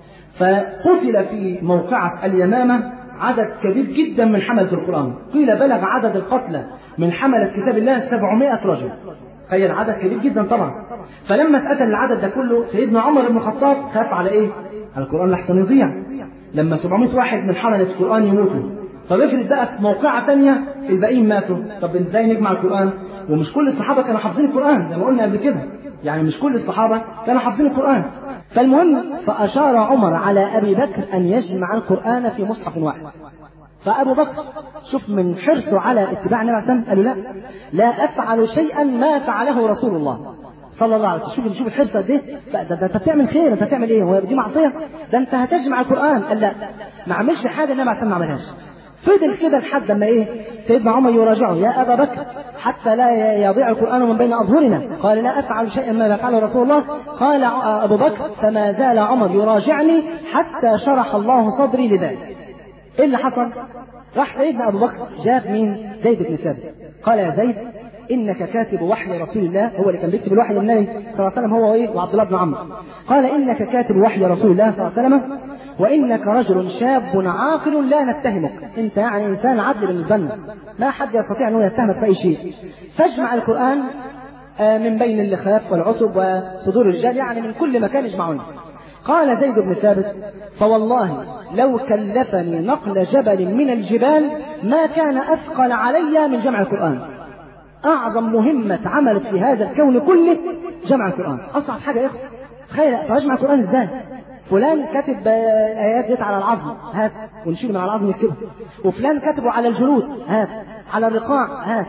فقتل في موقعة اليمامة عدد كبير جدا من حملة القرآن. قيل بلغ عدد القتلى من حملة كتاب الله 700 رجل. تخيل عدد كبير جدا طبعا. فلما اتقتل العدد ده كله سيدنا عمر بن الخطاب خاف على على القرآن لحسن يضيع. لما 700 واحد من حملة القرآن يموتوا، طب افرض بقى في موقعة ثانية الباقيين ماتوا، طب ازاي نجمع القرآن؟ ومش كل الصحابة كانوا حافظين القرآن زي ما قلنا قبل كده، يعني مش كل الصحابة كانوا حافظين القرآن. فالمهم فأشار عمر على أبي بكر أن يجمع القرآن في مصحف واحد. فأبو بكر شوف من حرصه على اتباع النبي عليه الصلاة والسلام قالوا لا أفعل شيئا ما فعله رسول الله صلى الله عليه وسلم. شوف الحرص قد ايه، ده انت بتعمل خير، انت بتعمل ايه؟ هو دي معصيه؟ ده انت هتجمع القرآن. قال لا، ما عملش حاجه النبي عليه الصلاة والسلام ما عملهاش. فضل كده لحد ما سيدنا عمر يراجعه: يا أبا بكر حتى لا يضيع القرآن من بين أظهرنا. قال لا أفعل شيئا ما فعله رسول الله. قال أبو بكر: فما زال عمر يراجعني حتى شرح الله صدري لذلك. ايه اللي حصل؟ راح سيدنا أبو بكر جاب مين؟ زيد بن ثابت. قال: يا زيد إنك كاتب وحي رسول الله، هو اللي كان بيكتب الوحي للنبي صلى الله عليه وسلم، هو وعبد الله بن عمرو. قال: إنك كاتب وحي رسول الله صلى الله عليه وسلم، وإنك رجل شاب عاقل لا نتهمك، أنت يعني إنسان عدل بالنسبة لنا، لا حد يستطيع أن يتهمك في أي شيء، فاجمع القرآن من بين اللخاف والعصب وصدور الرجال، يعني من كل مكان يجمعون. قال زيد بن ثابت: فوالله لو كلفني نقل جبل من الجبال ما كان أثقل علي من جمع القرآن. أعظم مهمة عملت في هذا الكون كله جمع القرآن، أصعب حاجة يا أخي. تخيل فاجمع القرآن إزاي؟ فلان كاتب آيات ديت على العظم، هات ونشيل من على العظم نكتبه. وفلان كاتبه على الجلود، هات. على الرقاع، هات.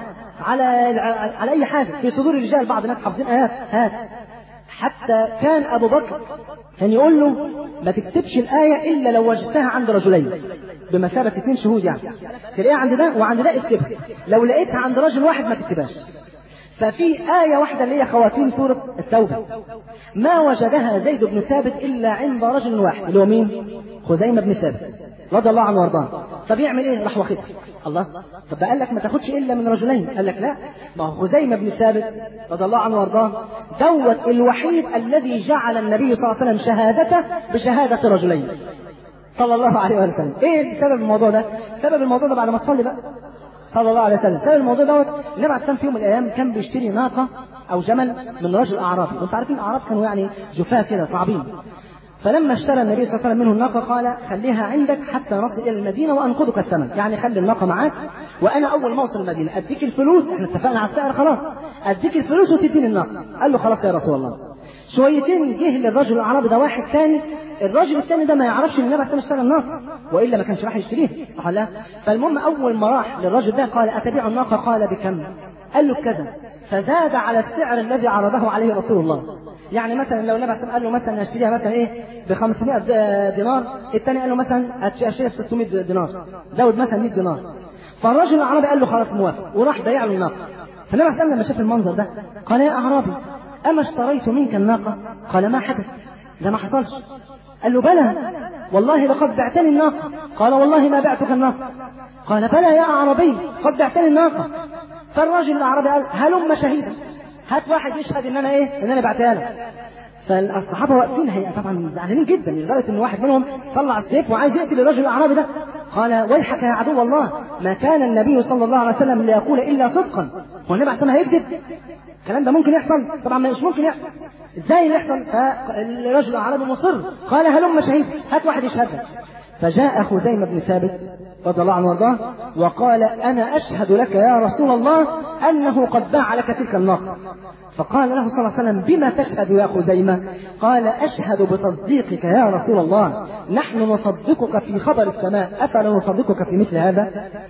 على أي حاجة في صدور الرجال، بعض الناس حافظين آيات، هات. حتى كان أبو بكر كان يقول له ما تكتبش الآية إلا لو وجدتها عند رجلين بمثابة 2 شهود، يعني تلاقيها عند ده وعند ده اكتبها، لو لقيتها عند رجل واحد ما تكتبهاش. ففي آية واحدة اللي هي خواتيم سورة التوبة ما وجدها زيد بن ثابت إلا عند رجل واحد، اللي هو مين؟ خزيمة بن ثابت رضي الله عنه وارضاه. طب يعمل ايه؟ راح واخدها. الله، طب قال لك ما تاخدش الا من رجلين، قال لك لا، ما هو خزيمة بن ثابت رضي الله عنه وارضاه دوت الوحيد الذي جعل النبي صلى الله عليه وسلم شهادته بشهادة رجلين صلى الله عليه وسلم. ايه سبب الموضوع ده؟ سبب الموضوع ده بعد ما تصلي بقى صلى الله عليه وسلم. سبب الموضوع دوت النبي عليه السلام في يوم من الايام كان بيشتري ناقة او جمل من رجل اعرابي، وانتم عارفين الاعراب كانوا يعني جفاة كده صعبين. فلما اشترى النبي صلى الله عليه وسلم منه الناقة قال خليها عندك حتى نصل إلى المدينة وأنقذك الثمن، يعني خلي الناقة معاك وأنا أول ما أوصل المدينة أديك الفلوس، احنا اتفقنا على السعر خلاص، أديك الفلوس وتديني الناقة. قال له خلاص يا رسول الله. شويتين جه للرجل الأعرابي ده واحد ثاني، الراجل الثاني ده ما يعرفش ان النبي اشترى الناقة وإلا ما كانش راح يشتريها، صح لا؟ فالمهم أول ما راح للرجل ده قال أتبيع الناقة؟ قال بكم؟ قال له كذا، فزاد على السعر الذي عرضه عليه رسول الله. يعني مثلا لو النبي قال له مثلا اشتريها مثلا ايه ب 500 دينار، الثاني قال له مثلا اشتريها ب 600 دينار، زود مثلا 100 دينار. فالرجل الأعرابي قال له خلاص موافق، وراح بايع له الناقة. فالنبي صلى الله عليه وسلم لما شاف المنظر ده قال يا أعرابي أما اشتريت منك الناقة؟ قال ما حدث، ده ما حصلش. قال له بلى والله لقد بعتني الناقة. قال والله ما بعتك الناقة. قال بلى يا أعرابي قد بعتني الناقة. فالرجل الأعرابي قال هلم شهيدا، هات واحد يشهد ان انا ايه، ان انا بعتها لك. فالصحابه واقفين هي طبعا زعلانين جدا لدرجه ان واحد منهم طلع السيف وعايز يقتل الرجل الاعرابي ده. قال ويحك يا عدو الله، ما كان النبي صلى الله عليه وسلم ليقول الا صدقا. هو النبي عليه الصلاه والسلام هيكذب؟ الكلام ده ممكن يحصل؟ طبعا مش ممكن يحصل. ازاي يحصل؟ فالرجل الاعرابي مصر قال هلم شهيد، هات واحد يشهد. فجاء خزيمة بن ثابت رضي الله عنه وارضاه وقال انا اشهد لك يا رسول الله انه قد باع لك تلك الناقة. فقال له صلى الله عليه وسلم بما تشهد يا خزيمة؟ قال اشهد بتصديقك يا رسول الله، نحن نصدقك في خبر السماء افلا نصدقك في مثل هذا؟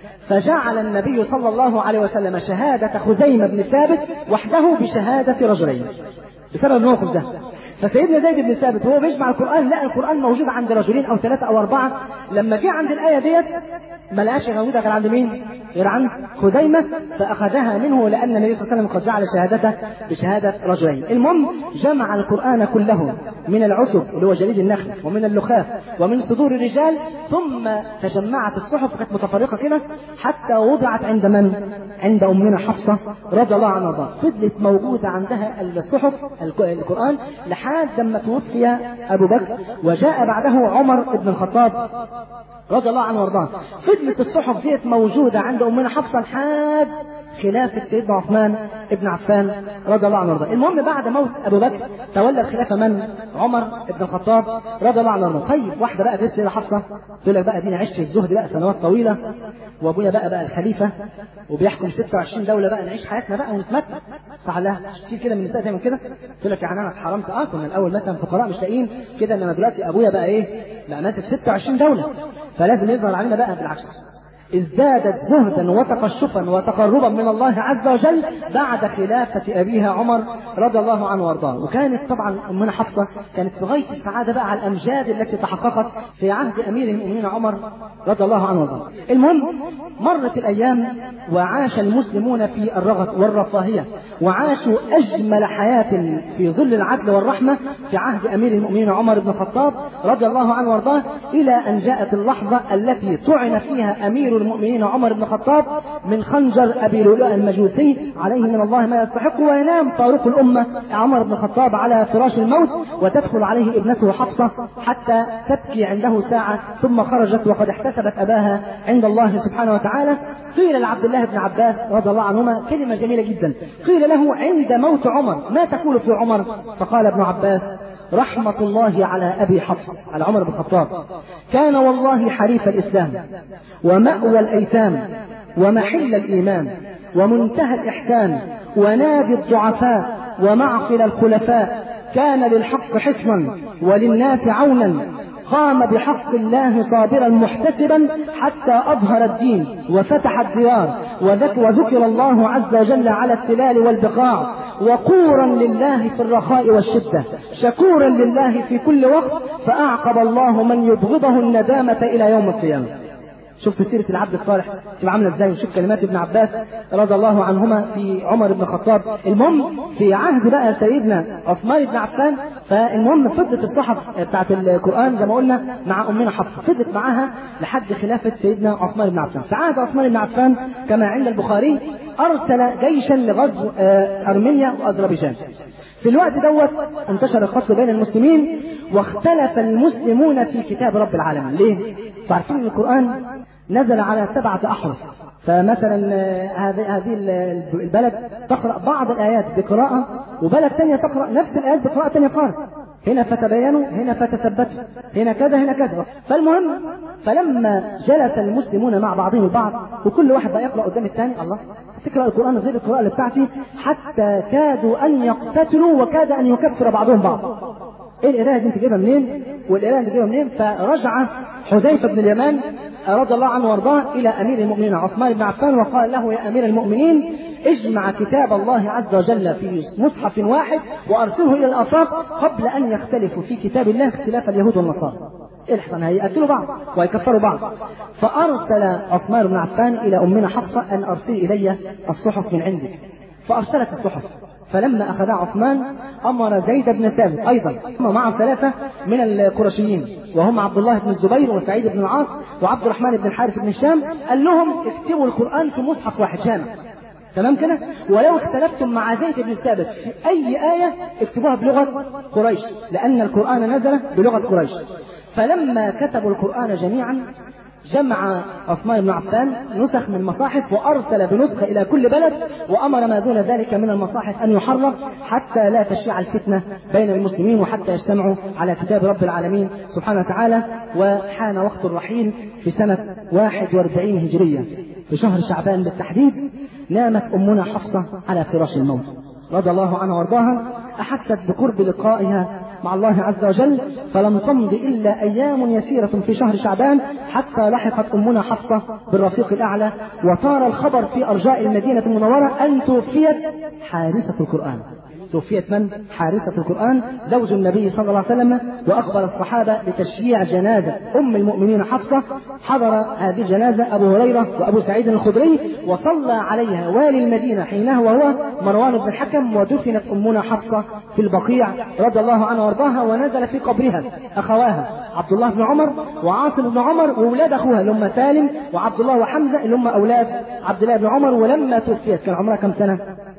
فجعل النبي صلى الله عليه وسلم شهادة خزيمة بن ثابت وحده بشهادة رجلين بسبب الموقف ده. فسيدنا زيد بن ثابت وهو بيجمع القرآن لقى القرآن موجود عند رجلين أو 3 أو 4، لما جه عند الآية ديت ما لقاش موجودة غير عند مين؟ غير عند خزيمة، فأخذها منه لأن النبي صلى الله عليه وسلم قد جعل شهادته بشهادة رجلين. المهم جمع القرآن كله من العسب اللي هو جليد النخل ومن اللخاف ومن صدور الرجال، ثم تجمعت الصحف كانت متفرقة كده حتى وضعت عند من؟ عند أمنا حفصة رضي الله عنها. فضلت موجودة عندها الصحف القرآن لحد لما توفي أبو بكر وجاء بعده عمر بن الخطاب رضي الله عنه وارضاه. فضلت الصحف ديت موجودة عند أمنا حفصة لحد خلافة سيدنا عثمان بن عفان رضي الله عنه وارضاه. المهم بعد موت أبو بكر تولى الخلافة من؟ عمر بن الخطاب رضي الله عنه وارضاه. طيب واحدة بقى بس حفصة تقول لك بقى دينا عشت الزهد بقى سنوات طويلة، وابويا بقى الخليفة وبيحكم 26 دولة، بقى نعيش حياتنا بقى ونتمتع، صح لا؟ كتير كده من النساء زي من كده تقول لك يعني انا اتحرمت. كنا الاول مثلا فقراء مش لاقيين كده، انما دلوقتي ابويا بقى ايه؟ بقى ماسك 26 دولة، فلازم يظهر علينا بقى بالعكس. ازدادت زهدا وتقشفا وتقربا من الله عز وجل بعد خلافة أبيها عمر رضي الله عنه وارضاه. وكانت طبعا أمنا حفصة كانت في غاية السعادة بقى على الأمجاد التي تحققت في عهد أمير المؤمنين عمر رضي الله عنه وارضاه. المهم مرت الأيام وعاش المسلمون في الرغد والرفاهية، وعاشوا أجمل حياة في ظل العدل والرحمة في عهد أمير المؤمنين عمر بن الخطاب رضي الله عنه وارضاه، إلى أن جاءت اللحظة التي طعن فيها أمير المؤمنين عمر بن الخطاب من خنجر أبي لؤلؤ المجوسي عليه من الله ما يستحق، وينام فاروق الأمة عمر بن الخطاب على فراش الموت، وتدخل عليه ابنته حفصة حتى تبكي عنده ساعة، ثم خرجت وقد احتسبت أباها عند الله سبحانه وتعالى. قيل لعبد الله بن عباس رضي الله عنهما كلمة جميلة جدا، قيل له عند موت عمر ما تقول في عمر؟ فقال ابن عباس رحمة الله على أبي حفص على عمر بن الخطاب، كان والله حريف الإسلام ومأوى الأيتام ومحل الإيمان ومنتهى الإحسان ونادي الضعفاء ومعقل الخلفاء، كان للحق حصنا وللناس عونا، قام بحق الله صابرا محتسبا حتى أظهر الدين وفتح الديار، وذكر الله عز وجل على التلال والبقاع، وقورا لله في الرخاء والشدة، شكورا لله في كل وقت، فأعقب الله من يبغضه الندامة إلى يوم القيامة. شوف سيرة العبد الصالح شوف عامله ازاي، وشوف كلمات ابن عباس رضي الله عنهما في عمر بن الخطاب. المهم في عهد بقى سيدنا عثمان بن عفان، فالمهم فضلت الصحف بتاعت القرآن زي ما قلنا مع أمنا حفصة، فضلت معاها لحد خلافة سيدنا عثمان بن عفان. في عهد عثمان بن عفان كما عند البخاري أرسل جيشا لغزو أرمينيا وأذربيجان. في الوقت دوت انتشر القتل بين المسلمين، واختلف المسلمون في كتاب رب العالمين. ليه؟ تعرفين ان القرآن نزل على 7 أحرف، فمثلا هذه البلد تقرأ بعض الآيات بقراءة، وبلد ثانية تقرأ نفس الآيات بقراءة ثانية خالص، هنا فتبينوا، هنا فتثبتوا، هنا كذا هنا كذا. فالمهم فلما جلس المسلمون مع بعضهم البعض وكل واحد بقى يقرأ قدام الثاني، الله تقرأ القرآن غير القراءة اللي بتاعتي، حتى كادوا أن يقتتلوا وكاد أن يكفر بعضهم بعض. ايه القراءة دي انت جايبها منين؟ والقراءة دي جايبها منين؟ فرجع حذيفة بن اليمان رضي الله عنه وارضاه إلى أمير المؤمنين عثمان بن عفان وقال له: يا أمير المؤمنين، اجمع كتاب الله عز وجل في مصحف واحد وأرسله إلى الآفاق قبل أن يختلفوا في كتاب الله اختلاف اليهود والنصارى. الحسن هيقتلوا بعض ويكفروا بعض. فأرسل عثمان بن عفان إلى أمنا حفصة أن أرسل إلي الصحف من عندك، فأرسلت الصحف. فلما أخذ عثمان أمر زيد بن ثابت أيضا مع 3 من القرشيين، وهم عبد الله بن الزبير وسعيد بن العاص وعبد الرحمن بن الحارث بن هشام، قال لهم: اكتبوا القرآن في مصحف واحد جامع، تمام كده؟ ولو اختلفتم مع زيد بن ثابت في أي آية اكتبوها بلغة قريش، لأن القرآن نزل بلغة قريش. فلما كتبوا القرآن جميعا جمع عثمان بن عفان نسخ من المصاحف وأرسل بنسخة إلى كل بلد، وأمر ما دون ذلك من المصاحف أن يحرر حتى لا تشيع الفتنة بين المسلمين، وحتى يجتمعوا على كتاب رب العالمين سبحانه وتعالى. وحان وقت الرحيل في سنة 41 هجرية في شهر شعبان بالتحديد، نامت أمنا حفصة على فراش الموت رضي الله عنها وارضاها. أحست بقرب لقائها مع الله عز وجل، فلم تمض إلا أيام يسيرة في شهر شعبان حتى لحقت أمنا حفصة بالرفيق الأعلى، وطار الخبر في أرجاء المدينة المنورة أن توفيت حارسة القرآن. توفيت من؟ حارسة القرآن زوج النبي صلى الله عليه وسلم. وأقبل الصحابة لتشييع جنازة أم المؤمنين حفصة. حضر هذه الجنازة أبو هريرة وأبو سعيد الخدري، وصلى عليها والي المدينة حينها وهو مروان بن الحكم، ودفنت أمنا حفصة في البقيع رضي الله عنها وارضاها. ونزل في قبرها أخواها عبد الله بن عمر وعاصم بن عمر وأولاد أخوها اللي هم سالم وعبد الله وحمزة اللي هم أولاد عبد الله بن عمر. ولما توفيت كان عمرها كم سنة؟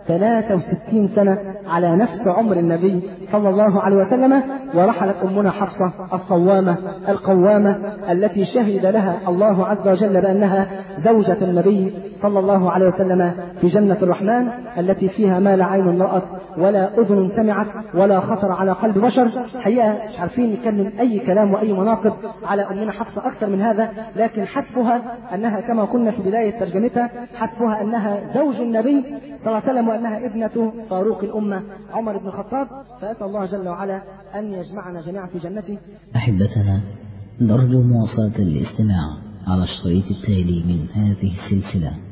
63 سنة على نفس عمر النبي صلى الله عليه وسلم. ورحلت أمنا حفصة الصوامة القوامة التي شهد لها الله عز وجل بأنها زوجة النبي صلى الله عليه وسلم في جنة الرحمن، التي فيها ما لا عين رأت ولا أذن سمعت ولا خطر على قلب بشر. حقيقة مش عارفين نتكلم أي كلام وأي مناقب على أمنا حفصة أكثر من هذا، لكن حسبها أنها كما قلنا في بداية ترجمتها، حسبها أنها زوج النبي صلى الله عليه وسلم، وأنها ابنة فاروق الأمة عمر بن الخطاب. فأسأل الله جل وعلا أن يجمعنا جميعا في جنته. أحبتنا، نرجو مواصلة الاستماع على الشريط التالي من هذه السلسلة.